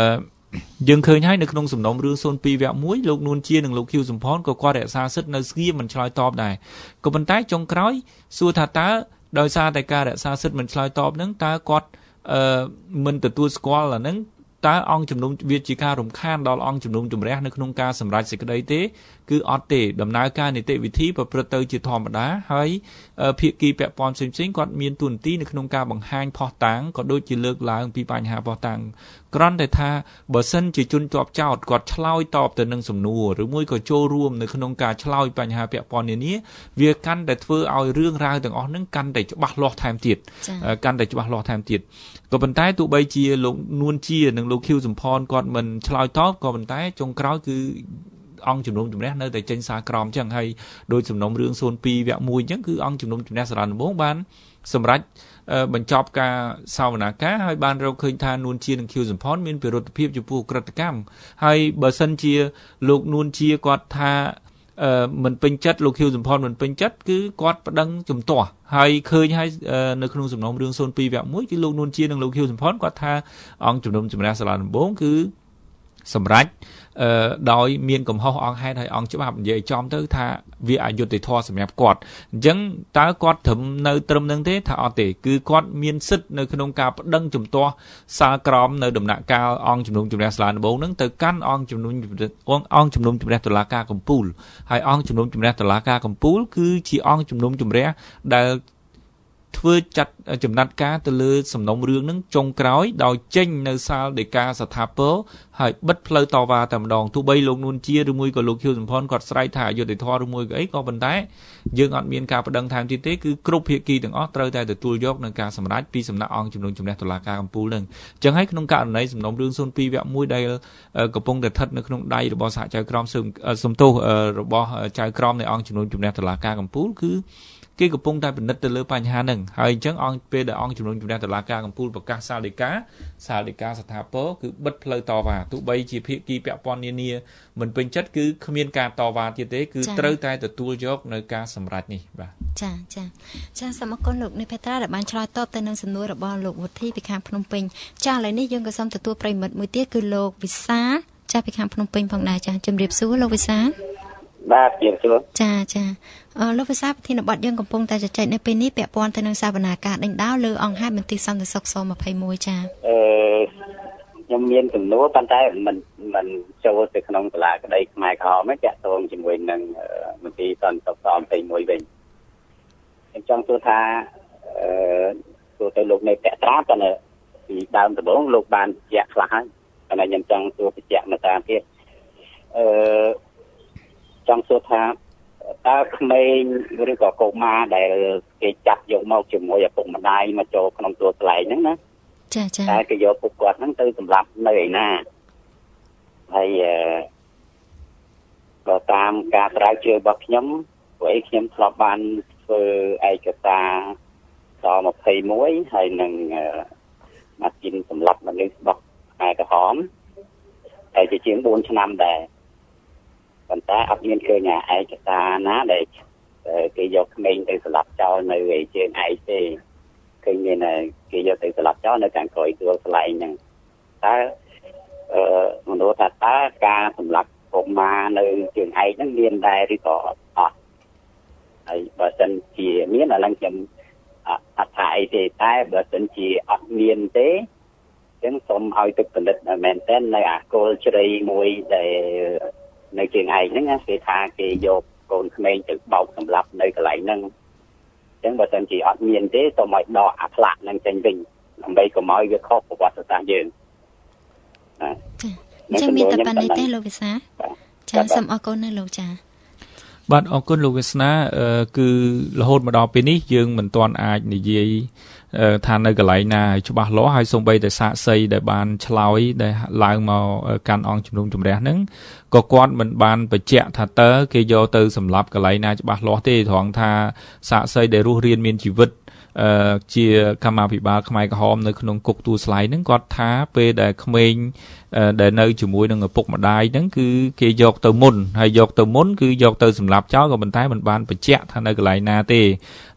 យើងឃើញហើយនៅក្នុងសំណុំរឿងศูนย์ពីរវគ្គមួយលោកនួនជានិងលោកឃីវសំផនក៏គាត់រក្សាសិទ្ធិនៅស្ងៀមមិនឆ្លើយតបដែរក៏ប៉ុន្តែចុងក្រោយសួរថាតើដោយសារតែការរក្សាសិទ្ធិមិនឆ្លើយតបហ្នឹងតើគាត់អឺមិនទទួលស្គាល់អាហ្នឹងតើអង្គជំនុំវាជាការរំខានដល់អង្គជំនុំជម្រះនៅក្នុងការសម្រេចសេចក្តីទេគឺអត់ទេដំណើរការនីតិវិធីប្រព្រឹត្តទៅជាធម្មតាហើយភាគីពាក់ព័ន្ធផ្សេងៗគាត់មានទួនាទីនៅក្នុងការបង្ហាញភស្តុតាងក៏ដូចជាលើកឡើងពីបញ្ហាភស្តុតាងគ្រាន់តែថាបើសិនជាជនជាប់ចោតគាត់ឆ្លើយតបទៅនឹងសំណួរឬមួយក៏ចូលរួមនៅក្នុងការឆ្លើយបញ្ហាពាក់ព័ន្ធនានាវាកាន់តែធ្វើឲ្យរឿងរ៉ាវទាំងអស់ហ្នឹងកាន់តែច្បាស់លាស់ថែមទៀតកាន់តែច្បាស់លាស់ថែមទៀតក៏ប៉ុន្តែទោះបីជាលោកនួនជានិងលោកឃីវសំផនគាត់មិនឆ្លើយតបក៏ប៉ុន្តែចុងក្រោយគឺអង្គជំនុំជម្រះនៅតែចេញសារក្រមអញ្ចឹងហើយដោយសំណុំរឿងศูนย์ពីរវគ្គមួយអញ្ចឹងគឺអង្គជំនុំជម្រះសាលាដំបងបានសម្រាប់បញ្ចប់ការសវនាការហើយបានរកឃើញថានួនជានិងឃីវសំផនមានពិរុទ្ធភាពចំពោះក្រតកម្មហើយបើសិនជាលោកនួនជាគាត់ថាអឺមិនពេញចិត្តលោកឃីវសំផនមិនពេញចិត្តគឺគាត់ប្តឹងជំទាស់ហើយឃើញហើយនៅក្នុងសំណុំរឿងศูนย์ពីរវគ្គមួយគឺលោកនួនជានិងលោកឃីវសំផនគាត់ថាអង្គជំនុំជម្រះសាលាដំបងគឺសម្រាប់អឺដោយមានកំហុសអង្គហេតុហើយអង្គច្បាប់និយាយចំទៅថាវាអយុត្តិធម៌សម្រាប់គាត់អញ្ចឹងតើគាត់ត្រឹមនៅត្រឹមនឹងទេថាអត់ទេគឺគាត់មានសិទ្ធិនៅក្នុងការប្តឹងជំទាស់សាលក្រមនៅដំណាក់កាលអង្គជំនុំជម្រះសាលាដំបងនឹងទៅកាន់អង្គជំនុំអង្គជំនុំជម្រះតុលាការកំពូលហើយអង្គជំនុំជម្រះតុលាការកំពូលគឺជាអង្គជំនុំជម្រះដែលធ្វើចាត់ចំណាត់ការទៅលើសំណុំរឿងនឹងចុងក្រោយដោយចេញនៅសាលដីកាស្ថាពរហើយបិទផ្លូវតវ៉ាតែម្ដងទោះបីលោកនួនជាឬមួយក៏លោកឃីវសំផនគាត់ស្រែកថាអយុត្តិធម៌ឬមួយក៏អីក៏ប៉ុន្តែយើងអត់មានការប្តឹងថែមទៀតទេគឺគ្រប់ភាគីទាំងអស់ត្រូវតែទទួលយកនឹងការសម្រេចពីសំណាក់អង្គជំនុំជម្រះតុលាការកំពូលនឹងអញ្ចឹងហើយក្នុងករណីសំណុំរឿងศูนย์ពីរវគ្គមួយដែលកំពុងតែស្ថិតនៅក្នុងដៃរបស់សហចៅក្រមសំទោសរបស់ចៅក្រមនៃអង្គជំនុំជម្រះតុលាការកំពូលគឺគេកំពុងតែពិនិត្យទៅលើបញ្ហាហ្នឹងហើយអញ្ចឹងអង្គពេលដែលអង្គជំនុំជម្រះតុលាការកំពូលប្រកាសសាលដីកាសាលដីកាស្ថាពរគឺបិទផ្លូវតវ៉ាទោះបីជាភាគីពាក់ព័ន្ធនានាមិនពេញចិត្តគឺគ្មានការតវ៉ាទៀតទេគឺត្រូវតែទទួលយកនៅការសម្រេចនេះបាទចាចាចាសូមអរគុណលោកនេះពេត្រាដែលបានឆ្លើយតបទៅនឹងសំណួររបស់លោកវុធីពីខាងភ្នំពេញចាឥឡូវនេះយើងក៏សូមទទួលប្រិមិត្តមួយទៀតគឺលោកវិសាចាពីខាងភ្នំពេញផងដែរចាជំរាបសួរលោកវិសាបាទជំរាបសួរចាចាអឺលោកវិសាប្រធានបទយើងកំពុងតែជជែកនៅពេលនេះពាក់ព័ន្ធទៅនឹងសវនាការដេញដោលលើអង្គហេតុមន្ទីរសន្តិសុខសยี่สิบเอ็ดចាអឺខ្ញុំមានសំណួរប៉ុន្តែមិនមិនចូលទៅក្នុងសាលាក្តីខ្មែរក្រហមទេតាក់ទងជាមួយនឹងមន្ទីរសន្តិសុខសยี่สิบเอ็ดវិញខ្ញុំចង់សួរថាអឺសួរទៅលោកនៃតត្រាប៉ុន្តែពីដើមដំបូងលោកបានបញ្ជាក់ខ្លះហើយប៉ុន្តែខ្ញុំចង់សួរបញ្ជាក់មកតាមទៀតអឺចង់សួរថាតើក្មេងឬក៏កុមារដែលគេចាប់យកមកជាមួយឪពុកម្ដាយមកចូលក្នុងទួលស្លែងហ្នឹងណាចាចាតែគេយកពុកគាត់ហ្នឹងទៅសម្លាប់នៅឯណាហើយក៏តាមការស្រាវជ្រាវរបស់ខ្ញុំព្រោះខ្ញុំធ្លាប់បានធ្វើឯកសារសยี่สิบเอ็ดហើយនឹងម៉ាស៊ីនសម្លាប់មនុស្សរបស់ខ្មែរក្រហមហើយជាជាងបួនឆ្នាំដែរប៉ុន្តែអត់មានឃើញឯកសារណាដែលគេយកក្មេងទៅសម្លាប់ចោលនៅឯជើងឯកទេឃើញមានគេយកទៅសម្លាប់ចោលនៅខាងក្រោយទួលស្លែងហ្នឹងតើអឺមនុស្សថាតើការសម្លាប់កុមារនៅជើងឯកហ្នឹងមានដែរឬក៏អត់ហើយបើសិនជាមានឥឡូវខ្ញុំអត់ថាអីទេតែបើសិនជាអត់មានទេចឹងសូមឲ្យទឹកផលិតមែនតើនៅអាគល់ជ្រៃមួយដែលនៅជើងឯកហ្នឹងគេថាគេយកកូនក្មេងទៅបោកសម្លាប់នៅកន្លែងហ្នឹងអញ្ចឹងបើសិនជាអត់មានទេសូមឲ្យដកអាផ្លាកហ្នឹងចេញវិញដើម្បីកុំឲ្យវាខុសប្រវត្តិសាស្ត្រយើងចាចាំមានតែប៉ុណ្្នេះទេលោកវិសាចាសូមអរគុណណាលោកចាបាទអរគុណលោកវាសនាគឺរហូតមកដល់ពេលនេះយើងមិនទាន់អាចនិយាយថានៅកន្លែងណាច្បាស់លាស់ហើយសូម្បីតែសាកសីដែលបានឆ្លើយដែលឡើងមកកាន់អង្គជំនុំជម្រះហ្នឹងក៏គាត់មិនបានបញ្ជាក់ថាតើគេយកទៅសម្លាប់កន្លែងណាច្បាស់លាស់ទេត្រង់ថាសាកសីដែលរស់រានមានជីវិតអឺជាកម្មាភិបាលខ្មែរក្រហមនៅក្នុងគុកទួលស្លែងហ្នឹងគាត់ថាពេលដែលក្មេងដែលនៅជាមួយនឹងឪពុកម្ដាយហ្នឹងគឺគេយកទៅមុនហើយយកទៅមុនគឺយកទៅសម្លាប់ចោលក៏ប៉ុន្តែមិនបានបញ្ជាក់ថានៅកន្លែងណាទេ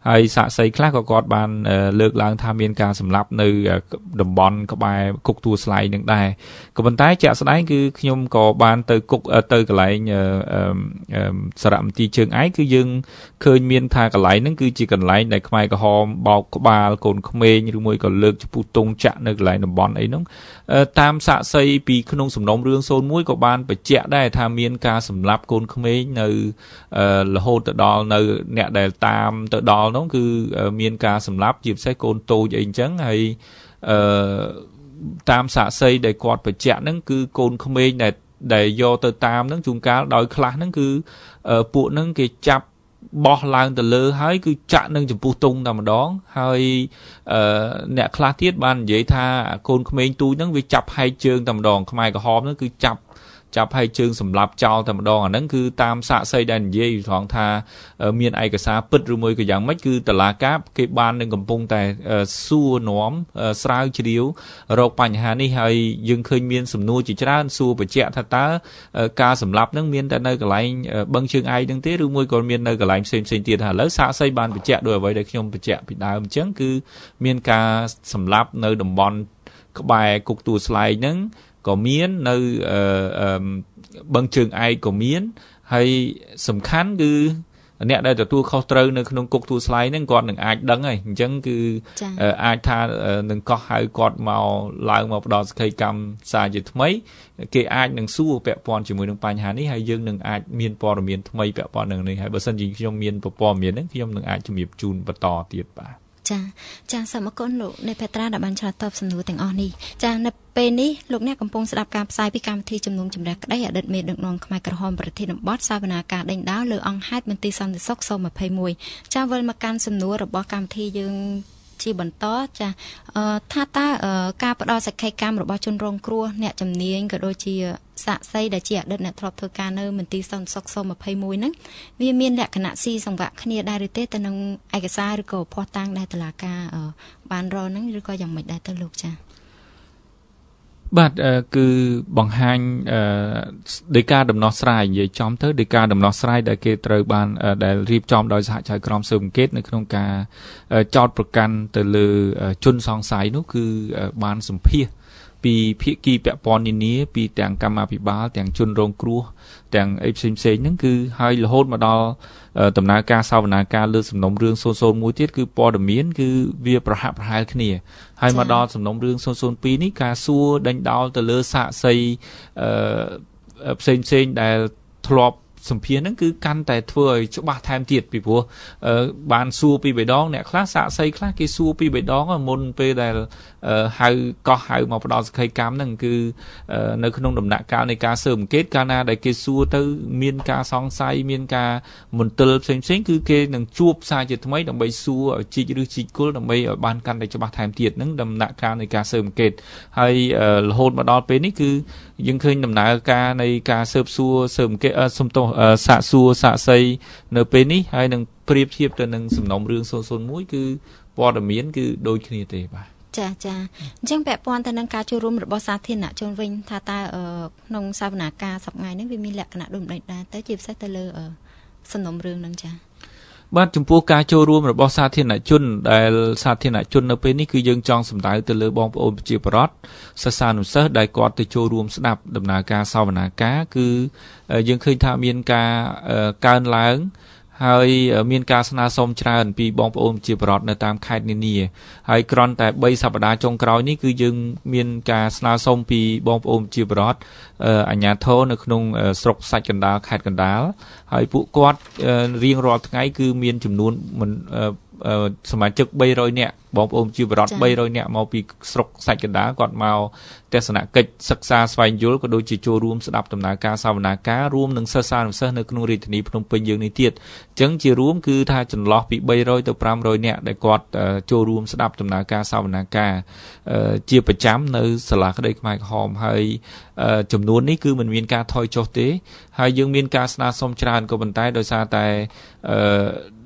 ហើយសាក់សីខ្លះក៏គាត់បានលើកឡើងថាមានការសម្លាប់នៅតំបន់ក្បែរគុកទួលស្លែងនឹងដែរក៏ប៉ុន្តែជាក់ស្ដែងគឺខ្ញុំក៏បានទៅគុកទៅកន្លែងសារមន្ទីរជើងឯកគឺយើងឃើញមានថាកន្លែងហ្នឹងគឺជាកន្លែងដែលខ្មែរក្រហមបោកក្បាលកូនក្មេងឬមួយក៏លើកចំពោះទងចាក់នៅកន្លែងតំបន់អីហ្នឹងតាមសាក់សីពីក្នុងសំណុំរឿងសូនមួយក៏បានបញ្ជាក់ដែរថាមានការសម្លាប់កូនក្មេងនៅរហូតទៅដល់នៅអ្នកដែលតាមទៅដល់នោះគឺមានការសម្លាប់ជាពិសេសកូនតូចអីអញ្ចឹងហើយអឺតាមសាក់សីដែលគាត់បញ្ជាក់ហ្នឹងគឺកូនក្មេងដែលដែលយកទៅតាមហ្នឹងជួនកាលដោយខ្លះហ្នឹងគឺពួកហ្នឹងគេចាប់បោះឡើងទៅលើហើយគឺចាក់នឹងចំពោះទង់តែម្ដងហើយអ្នកខ្លះទៀតបាននិយាយថាកូនក្មេងទូចហ្នឹងវាចាប់ហែកជើងតែម្ដងខ្មែរក្រហមហ្នឹងគឺចាប់ចាប់ឲ្យជើងសម្លាប់ចោលតែម្ដងអាហ្នឹងគឺតាមសាក់សីដែលនិយាយត្រង់ថាមានឯកសារពិតឬមួយក៏យ៉ាងម៉េចគឺតឡាការគេបាននឹងកំពុងតែសួរនាំស្រាវជ្រាវរកបញ្ហានេះហើយយើងឃើញមានសំណួរជាច្រើនសួរបញ្ជាក់ថាតើការសម្លាប់ហ្នឹងមានតែនៅកន្លែងបឹងជើងឯកហ្នឹងទេឬមួយក៏មាននៅកន្លែងផ្សេងផ្សេងទៀតហើយឥឡូវសាក់សីបានបញ្ជាក់ដោយអ្វីដែលខ្ញុំបញ្ជាក់ពីដើមអញ្ចឹងគឺមានការសម្លាប់នៅតំបន់ក្បែរគុកទួលស្លែងហ្នឹងក៏មាននៅបឹងជើងឯកក៏មានហើយសំខាន់គឺអ្នកដែលទទួលខុសត្រូវនៅក្នុងគុកទួលស្លែងហ្នឹងគាត់នឹងអាចដឹងហើយអញ្ចឹងគឺអាចថានឹងកោះហៅគាត់មកឡើងមកផ្ដល់សក្ខីកម្មសារជាថ្មីគេអាចនឹងសួរពាក់ព័ន្ធជាមួយនឹងបញ្ហានេះហើយយើងនឹងអាចមានព័ត៌មានថ្មីពាក់ព័ន្ធនឹងនេះហើយបើសិនជាខ្ញុំមានព័ត៌មានហ្នឹងខ្ញុំនឹងអាចជំរាបជូនបន្តទៀតបាទចាចាសូមអរគុណលោកអ្នកពេត្រាដែលបានឆ្លើយតបសំណួរទាំងអស់នេះចានៅពេលនេះលោកអ្នកកំពុងស្ដាប់ការផ្សាយពីកម្មវិធីជំនុំជម្រះក្តីអតីតមេដឹកនាំខ្មែរក្រហមប្រធានបទសវនាការដេញដោលលើអង្គហេតុមន្ទីរសន្តិសុខស-ยี่สิบเอ็ดចាវិលមកកាន់សំណួររបស់កម្មវិធីយើងជាបន្តចាថាតើការផ្ដល់សក្ខីកម្មរបស់ជនរងគ្រោះអ្នកជំនាញក៏ដូចជាសាក់សីដែលជាអតីតអ្នកធ្លាប់ធ្វើការនៅមន្ទីរសន្តិសុខស-ยี่สิบเอ็ดហ្នឹងវាមានលក្ខណៈស៊ីសង្វាក់គ្នាដែរឬទេទៅនឹងឯកសារឬក៏ភស្តុតាងដែលតុលាការបានរកហ្នឹងឬក៏យ៉ាងម៉េចដែរទៅលោកចាបាទគឺបង្ហាញដីកាដំណោះស្រាយនិយាយចំទៅដីកាដំណោះស្រាយដែលគេត្រូវបានដែលរៀបចំដោយសហជីវក្រមស៊ើបអង្កេតនៅក្នុងការចោទប្រកាន់ទៅលើជនសង្ស័យនោះគឺបានសម្ភាសពីភាគីពាក់ព័ន្ធនានាពីទាំងកម្មាភិបាលទាំងជនរងគ្រោះទាំងអីផ្សេងផ្សេងហ្នឹងគឺហើយរហូតមកដល់ដំណើរការសវនាការលើសំណុំរឿងศูนย์ศูนย์មួយទៀតគឺព័ត៌មានគឺវាប្រហាក់ប្រហែលគ្នាហើយមកដល់សំណុំរឿងศูนย์ศูนย์ពីរនេះការសួរដេញដោលទៅលើសាក់សីផ្សេងផ្សេងដែលធ្លាប់សម្ភារហ្នឹងគឺកាន់តែធ្វើឲ្យច្បាស់ថែមទៀតពីព្រោះបានសួរពីបេដងអ្នកខ្លះសាក់សីខ្លះគេសួរពីបេដងមុនពេលដែលហៅកោះហៅមកផ្ដល់សក្ខីកម្មហ្នឹងគឺនៅក្នុងដំណាក់កាលនៃការស៊ើបអង្កេតកាលណាដែលគេសួរទៅមានការសង្ស័យមានការមន្ទិលផ្សេងផ្សេងគឺគេនឹងជួបសារជាថ្មីដើម្បីសួរឲ្យជីកឬជីកគល់ដើម្បីឲ្យបានកាន់តែច្បាស់ថែមទៀតហ្នឹងដំណាក់កាលនៃការស៊ើបអង្កេតហើយរហូតមកដល់ពេលនេះគឺយើងឃើញដំណើរការនៃការស៊ើបសួរស៊ើបអង្កេតសំទោសសាកសួរសាកសីនៅពេលនេះហើយនឹងប្រៀបធៀបទៅនឹងសំណុំរឿងศูนย์ศูนย์មួយគឺព័ត៌មានគឺដូចគ្នាទេបាទចាចាអញ្ចឹងពាក់ព័ន្ធទៅនឹងការចូលរួមរបស់សាធារណជនវិញថាតើក្នុងសវនាការសប្តាហ៍នេះវាមានលក្ខណៈដូចម្តេចដែរទៅជាពិសេសទៅលើសំណុំរឿងហ្នឹងចាបាទចំពោះការចូលរួមរបស់សាធារណជនដែលសាធារណជននៅពេលនេះគឺយើងចង់សម្ដៅទៅលើបងប្អូនប្រជាពលរដ្ឋសិស្សានុសិស្សដែលគាត់ទៅចូលរួមស្ដាប់ដំណើរការសវនាការគឺយើងឃើញថាមានការកើនឡើងហើយមានការស្នើសុំច្រើនពីបងប្អូនប្រជាពលរដ្ឋនៅតាមខេត្តនានាហើយគ្រាន់តែបីសប្តាហ៍ចុងក្រោយនេះគឺយើងមានការស្នើសុំពីបងប្អូនប្រជាពលរដ្ឋអាជ្ញាធរនៅក្នុងស្រុកសាច់កណ្ដាលខេត្តកណ្ដាលហើយពួកគាត់រៀងរាល់ថ្ងៃគឺមានចំនួនសមាជិកបីរយនាក់បងប្អូនជាបរដ្ឋបីរយនាក់មកពីស្រុកសាច់កណ្ដាលគាត់មកទស្សនកិច្ចសិក្សាស្វែងយល់ក៏ដូចជាចូលរួមស្ដាប់ដំណើរការសវនាការរួមនឹងសិស្សានុសិស្សនៅក្នុងរាជធានីភ្នំពេញយើងនេះទៀតអញ្ចឹងជារួមគឺថាចន្លោះពីបីរយទៅប្រាំរយនាក់ដែលគាត់ចូលរួមស្ដាប់ដំណើរការសវនាការជាប្រចាំនៅសាលាក្តីខ្មែរក្រហមហើយចំនួននេះគឺមិនមានការថយចុះទេហើយយើងមានការស្នើសុំច្រើនក៏ប៉ុន្តែដោយសារតែ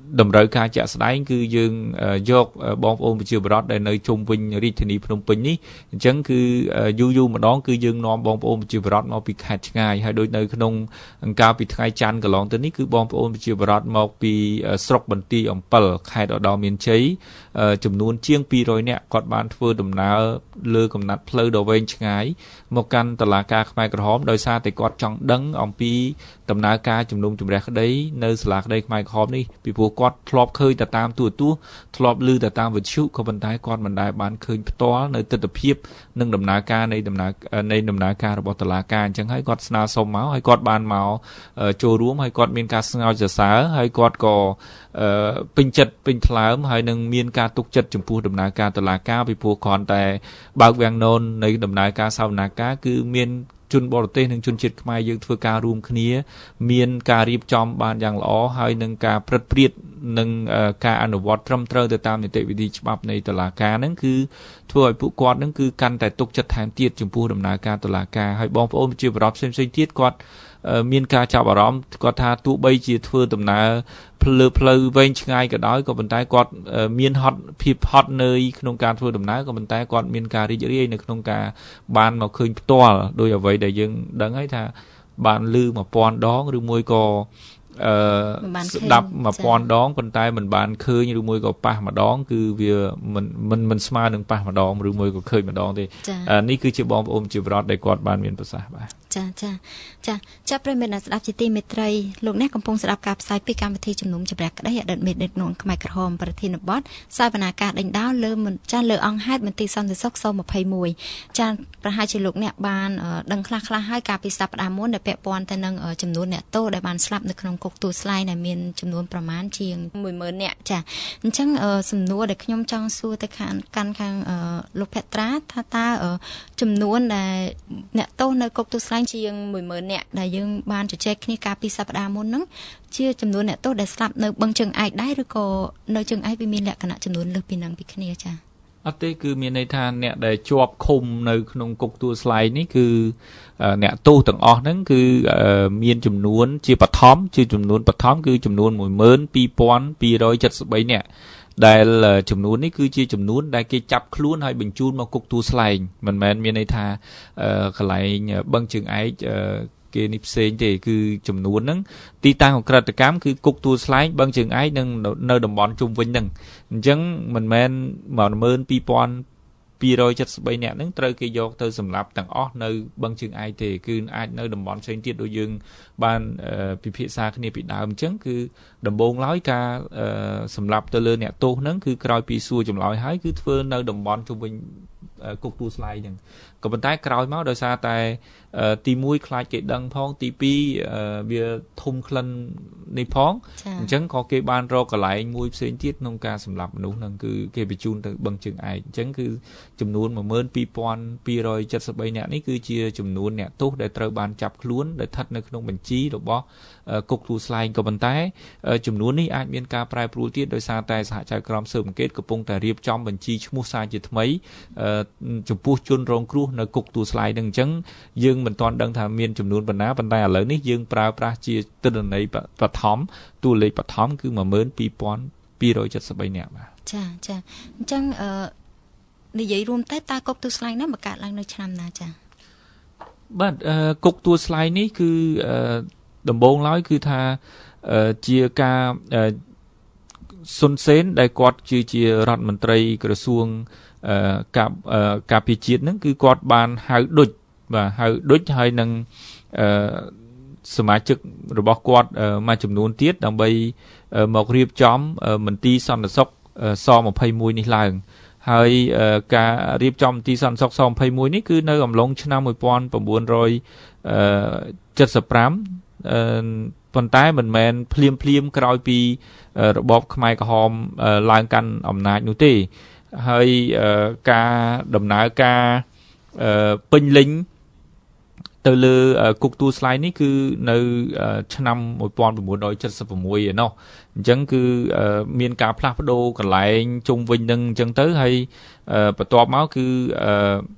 តម្រូវការជាក់ស្ដែងគឺយើងយកបងប្អូនប្រជាពលរដ្ឋដែលនៅជុំវិញរាជធានីភ្នំពេញនេះអញ្ចឹងគឺយូរយូរម្ដងគឺយើងនាំបងប្អូនប្រជាពលរដ្ឋមកពីខេត្តឆ្ងាយហើយដូចនៅក្នុងកាលពីថ្ងៃច័ន្ទកន្លងទៅនេះគឺបងប្អូនប្រជាពលរដ្ឋមកពីស្រុកបន្ទាយអំពិលខេត្តឧត្តរមានជ័យចំនួនជាងពីររយនាក់គាត់បានធ្វើដំណើរលើកំណាត់ផ្លូវដ៏វែងឆ្ងាយមកកាន់តុលាការខ្មែរក្រហមដោយសារតែគាត់ចង់ដឹងអំពីដំណើរការជំនុំជម្រះក្តីនៅសាលាក្តីខ្មែរក្រហមនេះពីព្រោះគាត់ធ្លាប់ឃើញតែតាមទូរទស្សន៍ធ្លាប់ឮតែតាមវិទ្យុក៏ប៉ុន្តែគាត់មិនដែលបានឃើញផ្ទាល់នៅទស្សនវិជ្ជានិងដំណើរការនៃដំណើរនៃដំណើរការរបស់តុលាការអញ្ចឹងហើយគាត់ស្នើសុំមកហើយគាត់បានមកចូលរួមហើយគាត់មានការស្ងើចសរសើរហើយគាត់ក៏ពេញចិត្តពេញថ្លើមហើយនឹងមានការទុកចិត្តចំពោះដំណើរការតុលាការពីព្រោះគ្រាន់តែបើកវាំងនននៃដំណើរការសវនាការគឺមានជនបរទេសនិងជនជាតិខ្មែរយើងធ្វើការរួមគ្នាមានការរៀបចំបានយ៉ាងល្អហើយនឹងការព្រឹត្តព្រាត់និងការអនុវត្តត្រឹមត្រូវទៅតាមនីតិវិធីច្បាប់នៃតុលាការហ្នឹងគឺធ្វើឲ្យពួកគាត់ហ្នឹងគឺកាន់តែទុកចិត្តថែមទៀតចំពោះដំណើរការតុលាការហើយបងប្អូនប្រជាពលរដ្ឋផ្សេងៗទៀតគាត់មានការចាប់អារម្មណ៍គាត់ថាទោះបីជាធ្វើដំណើរផ្លូវផ្លូវវែងឆ្ងាយក៏ដោយក៏ប៉ុន្តែគាត់មានហត់ភាពហត់នឿយក្នុងការធ្វើដំណើរក៏ប៉ុន្តែគាត់មានការរីករាយនៅក្នុងការបានមកឃើញផ្ទាល់ដោយអ្វីដែលយើងដឹងហើយថាបានឮមួយពាន់ដងឬមួយក៏អឺស្ដាប់មួយពាន់ដងប៉ុន្តែមិនបានឃើញឬមួយក៏ប៉ះម្ដងគឺវាមិនមិនមិនស្មើនឹងប៉ះម្ដងឬមួយក៏ឃើញម្ដងទេនេះគឺជាបងប្អូនជាប្រដ្ឋដែលគាត់បានមានប្រសាសន៍បាទចាចាចាចាប់ប្រិយមិត្តអ្នកស្ដាប់ជាទីមេត្រីលោកអ្នកកំពុងស្ដាប់ការផ្សាយពីកម្មវិធីជំនុំជម្រះក្តីអតីតមេដឹកនាំខ្មែរក្រហមប្រធានបទសវនាការដេញដោលលើចាលើអង្គហេតុមន្ទីរសន្តិសុខស-ยี่สิบเอ็ดចាប្រហែលជាលោកអ្នកបានដឹងខ្លះខ្លះហើយការពីស្ដាប់ផ្ដាំមុនដែលពាក់ព័ន្ធទៅនឹងចំនួនអ្នកទោសដែលបានស្លាប់នៅក្នុងគុកទួលស្លែងដែលមានចំនួនប្រមាណជាងមួយម៉ឺននាក់ចាអញ្ចឹងសំណួរដែលខ្ញុំចង់សួរទៅខាងកាន់ខាងលោកភត្រាថាតើចំនួនដែលអ្នកទោសនៅគុកទួលស្លែងជាងមួយម៉ឺននាក់ដែលយើងបានជជែកគ្នាកាលពីសប្តាហ៍មុនហ្នឹងជាចំនួនអ្នកទោសដែលស្លាប់នៅបឹងជើងឯកដែរឬក៏នៅជើងឯកវាមានលក្ខណៈចំនួនលើសពីហ្នឹងពីគ្នាចាអត់ទេគឺមានន័យថាអ្នកដែលជាប់ឃុំនៅក្នុងគុកទួលស្លែងនេះគឺអ្នកទោសទាំងអស់ហ្នឹងគឺមានចំនួនជាបឋមជាចំនួនបឋមគឺចំនួនមួយម៉ឺនពីរពាន់ពីររយเจ็ดสิบបីនាក់ដែលចំនួននេះគឺជាចំនួនដែលគេចាប់ខ្លួនហើយបញ្ជូនមកគុកទួលស្លែងមិនមែនមានន័យថាកន្លែងបឹងជើងឯកគេនេះផ្សេងទេគឺចំនួនហ្នឹងទីតាំងអក្រិតកម្មគឺគុកទួលស្លែងបឹងជើងឯកនិងនៅតំបន់ជុំវិញហ្នឹងអញ្ចឹងមិនមែនមួយម៉ឺនពីរពាន់ពីររយเจ็ดสิบបីនាក់ហ្នឹងត្រូវគេយកទៅសម្លាប់ទាំងអស់នៅបឹងជើងឯកទេគឺអាចនៅតំបន់ផ្សេងទៀតដូចយើងបានពិភាក្សាគ្នាពីដើមអញ្ចឹងគឺដំបូងឡើយការសម្លាប់ទៅលើអ្នកទោសហ្នឹងគឺក្រោយពីសួរចម្លើយហើយគឺធ្វើនៅតំបន់ជុំវិញគុកទួលស្លែងហ្នឹងក៏ប៉ុន្តែក្រោយមកដោយសារតែទីមួយខ្លាចគេដឹងផងទីពីរវាធំក្លិននេះផងអញ្ចឹងក៏គេបានរកកន្លែងមួយផ្សេងទៀតក្នុងការសម្លាប់មនុស្សហ្នឹងគឺគេបញ្ជូនទៅបឹងជើងឯកអញ្ចឹងគឺចំនួនមួយម៉ឺនពីរពាន់ពីររយเจ็ดสิบបីនាក់នេះគឺជាចំនួនអ្នកទោសដែលត្រូវបានចាប់ខ្លួនដែលស្ថិតនៅក្នុងបញ្ជីរបស់គុកទួលស្លែងក៏ប៉ុន្តែចំនួននេះអាចមានការប្រែប្រួលទៀតដោយសារតែសហជីវកម្មស៊ើបអង្កេតកំពុងតែរៀបចំបញ្ជីឈ្មោះសារជាថ្មីចំពោះជនរងគ្រោះនៅគុកទួលស្លែងហ្នឹងអញ្ចឹងយើងមិនទាន់ដឹងថាមានចំនួនប៉ុណ្ណាប៉ុន្តែឥឡូវនេះយើងប្រើប្រាស់ជាទិន្នន័យបឋមតួលេខបឋមគឺមួយម៉ឺនពីរពាន់ពីររយเจ็ดสิบបីនាក់បាទចាចាអញ្ចឹងអឺនិយាយរួមទៅតើគុកទួលស្លែងហ្នឹងបង្កើតឡើងនៅឆ្នាំណាចាបាទគុកទួលស្លែងនេះគឺដំបូងឡើយគឺថាជាការសុនសេនដែលគាត់ជាជារដ្ឋមន្ត្រីក្រសួងការការពារជាតិហ្នឹងគឺគាត់បានហៅដូចបាទហៅដូចហើយនឹងសមាជិករបស់គាត់មួយចំនួនទៀតដើម្បីមករៀបចំមន្ទីរសន្តិសុខសยี่สิบเอ็ดនេះឡើងហើយការរៀបចំមន្ទីរសន្តិសុខសยี่สิบเอ็ดនេះគឺនៅអំឡុងឆ្នាំmột nghìn chín trămเจ็ดสิบห้าប៉ុន្តែមិនមែនភ្លាមភ្លាមក្រោយពីរបបខ្មែរក្រហមឡើងកាន់អំណាចនោះទេហើយការដំណើរការពេញលេញទៅលើគុកទួលស្លែងនេះគឺនៅឆ្នាំmột nghìn chín trămเจ็ดสิบหกឯណោះអញ្ចឹងគឺមានការផ្លាស់ប្ដូរកន្លែងជុំវិញនឹងអញ្ចឹងទៅហើយបន្ទាប់មកគឺ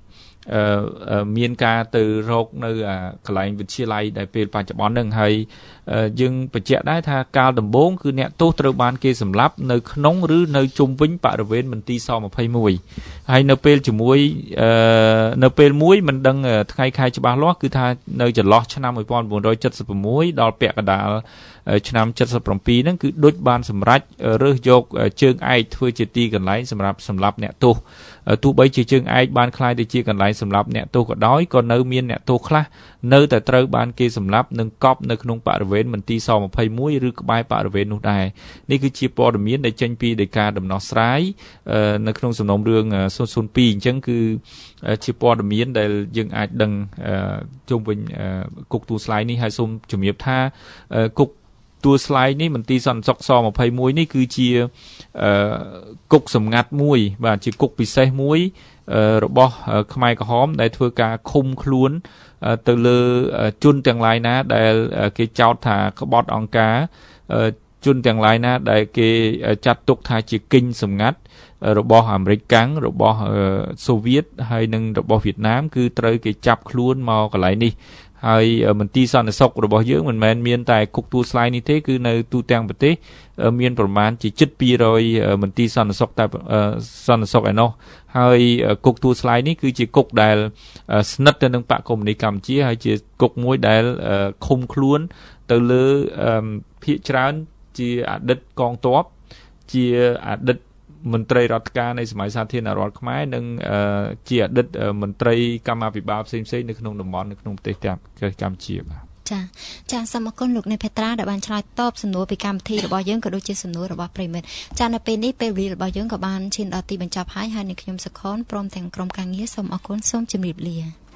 មានការទៅរកនៅកន្លែងវិទ្យាល័យដែលពេលបច្ចុប្បន្នហ្នឹងហើយយើងបញ្ជាក់ដែរថាកាលដំបូងគឺអ្នកទោសត្រូវបានគេសម្លាប់នៅក្នុងឬនៅជុំវិញបរិវេណមន្ទីរស-ยี่สิบเอ็ดហើយនៅពេលជាមួយនៅពេលមួយមិនដឹងថ្ងៃខែច្បាស់លាស់គឺថានៅចន្លោះឆ្នាំnineteen seventy-sixដល់ពាក់កណ្ដាលឆ្នាំseventy-sevenហ្នឹងគឺដូចបានសម្រេចរើសយកជើងឯកធ្វើជាទីកន្លែងសម្រាប់សម្លាប់អ្នកទោសទោះបីជាជើងឯកបានคล้ายទៅជាកន្លែងសម្លាប់អ្នកទោសក៏ដោយក៏នៅមានអ្នកទោសខ្លះនៅតែត្រូវបានគេសម្លាប់និងកប់នៅក្នុងបរិវេណមន្ទីរស-ยี่สิบเอ็ดឬក្បែរបរិវេណនោះដែរនេះគឺជាព័ត៌មានដែលចេញពីដីកាដំណោះស្រាយនៅក្នុងសំណុំរឿងone oh twoអញ្ចឹងគឺជាព័ត៌មានដែលយើងអាចដឹងជុំវិញគុកទួលស្លែងនេះហើយសូមជំរាបថាគុកទួលស្លែងនេះមន្ទីរសន្តិសុខស-ยี่สิบเอ็ดនេះគឺជាគុកសម្ងាត់មួយបាទជាគុកពិសេសមួយរបស់ខ្មែរក្រហមដែលធ្វើការឃុំខ្លួនទៅលើជនទាំងឡាយណាដែលគេចោទថាក្បត់អង្គការជនទាំងឡាយណាដែលគេចាត់ទុកថាជាគិញសម្ងាត់របស់អាមេរិកកាំងរបស់សូវៀតហើយនិងរបស់វៀតណាមគឺត្រូវគេចាប់ខ្លួនមកកន្លែងនេះហើយមន្ទីរសន្តិសុខរបស់យើងមិនមែនមានតែគុកទួលស្លែងនេះទេគឺនៅទូទាំងប្រទេសមានប្រមាណជាជិតtwo hundredមន្ទីរសន្តិសុខតែសន្តិសុខឯណោះហើយគុកទួលស្លែងនេះគឺជាគុកដែលស្និទ្ធទៅនឹងបកកុម្មុយនីសកម្ពុជាហើយជាគុកមួយដែលឃុំខ្លួនទៅលើភាគច្រើនជាអតីតកងទ័ពជាអតីតមន្ត្រីរដ្ឋការនៃសម័យសាធារណរដ្ឋខ្មែរនិងជាអតីតមន្ត្រីកម្មាភិបាលផ្សេងៗនៅក្នុងតំបន់នៅក្នុងប្រទេសកម្ពុជាបាទចាចាសូមអរគុណលោកអ្នកភេត្រាដែលបានឆ្លើយតបសំណួរពីកម្មវិធីរបស់យើងក៏ដូចជាសំណួររបស់ប្រិមិត្តចានៅពេលនេះពេលវេលារបស់យើងក៏បានឈានដល់ទីបញ្ចប់ហើយហើយនឹងខ្ញុំសុខនព្រមទាំងក្រុមការងារសូមអរគុណសូមជម្រាបលា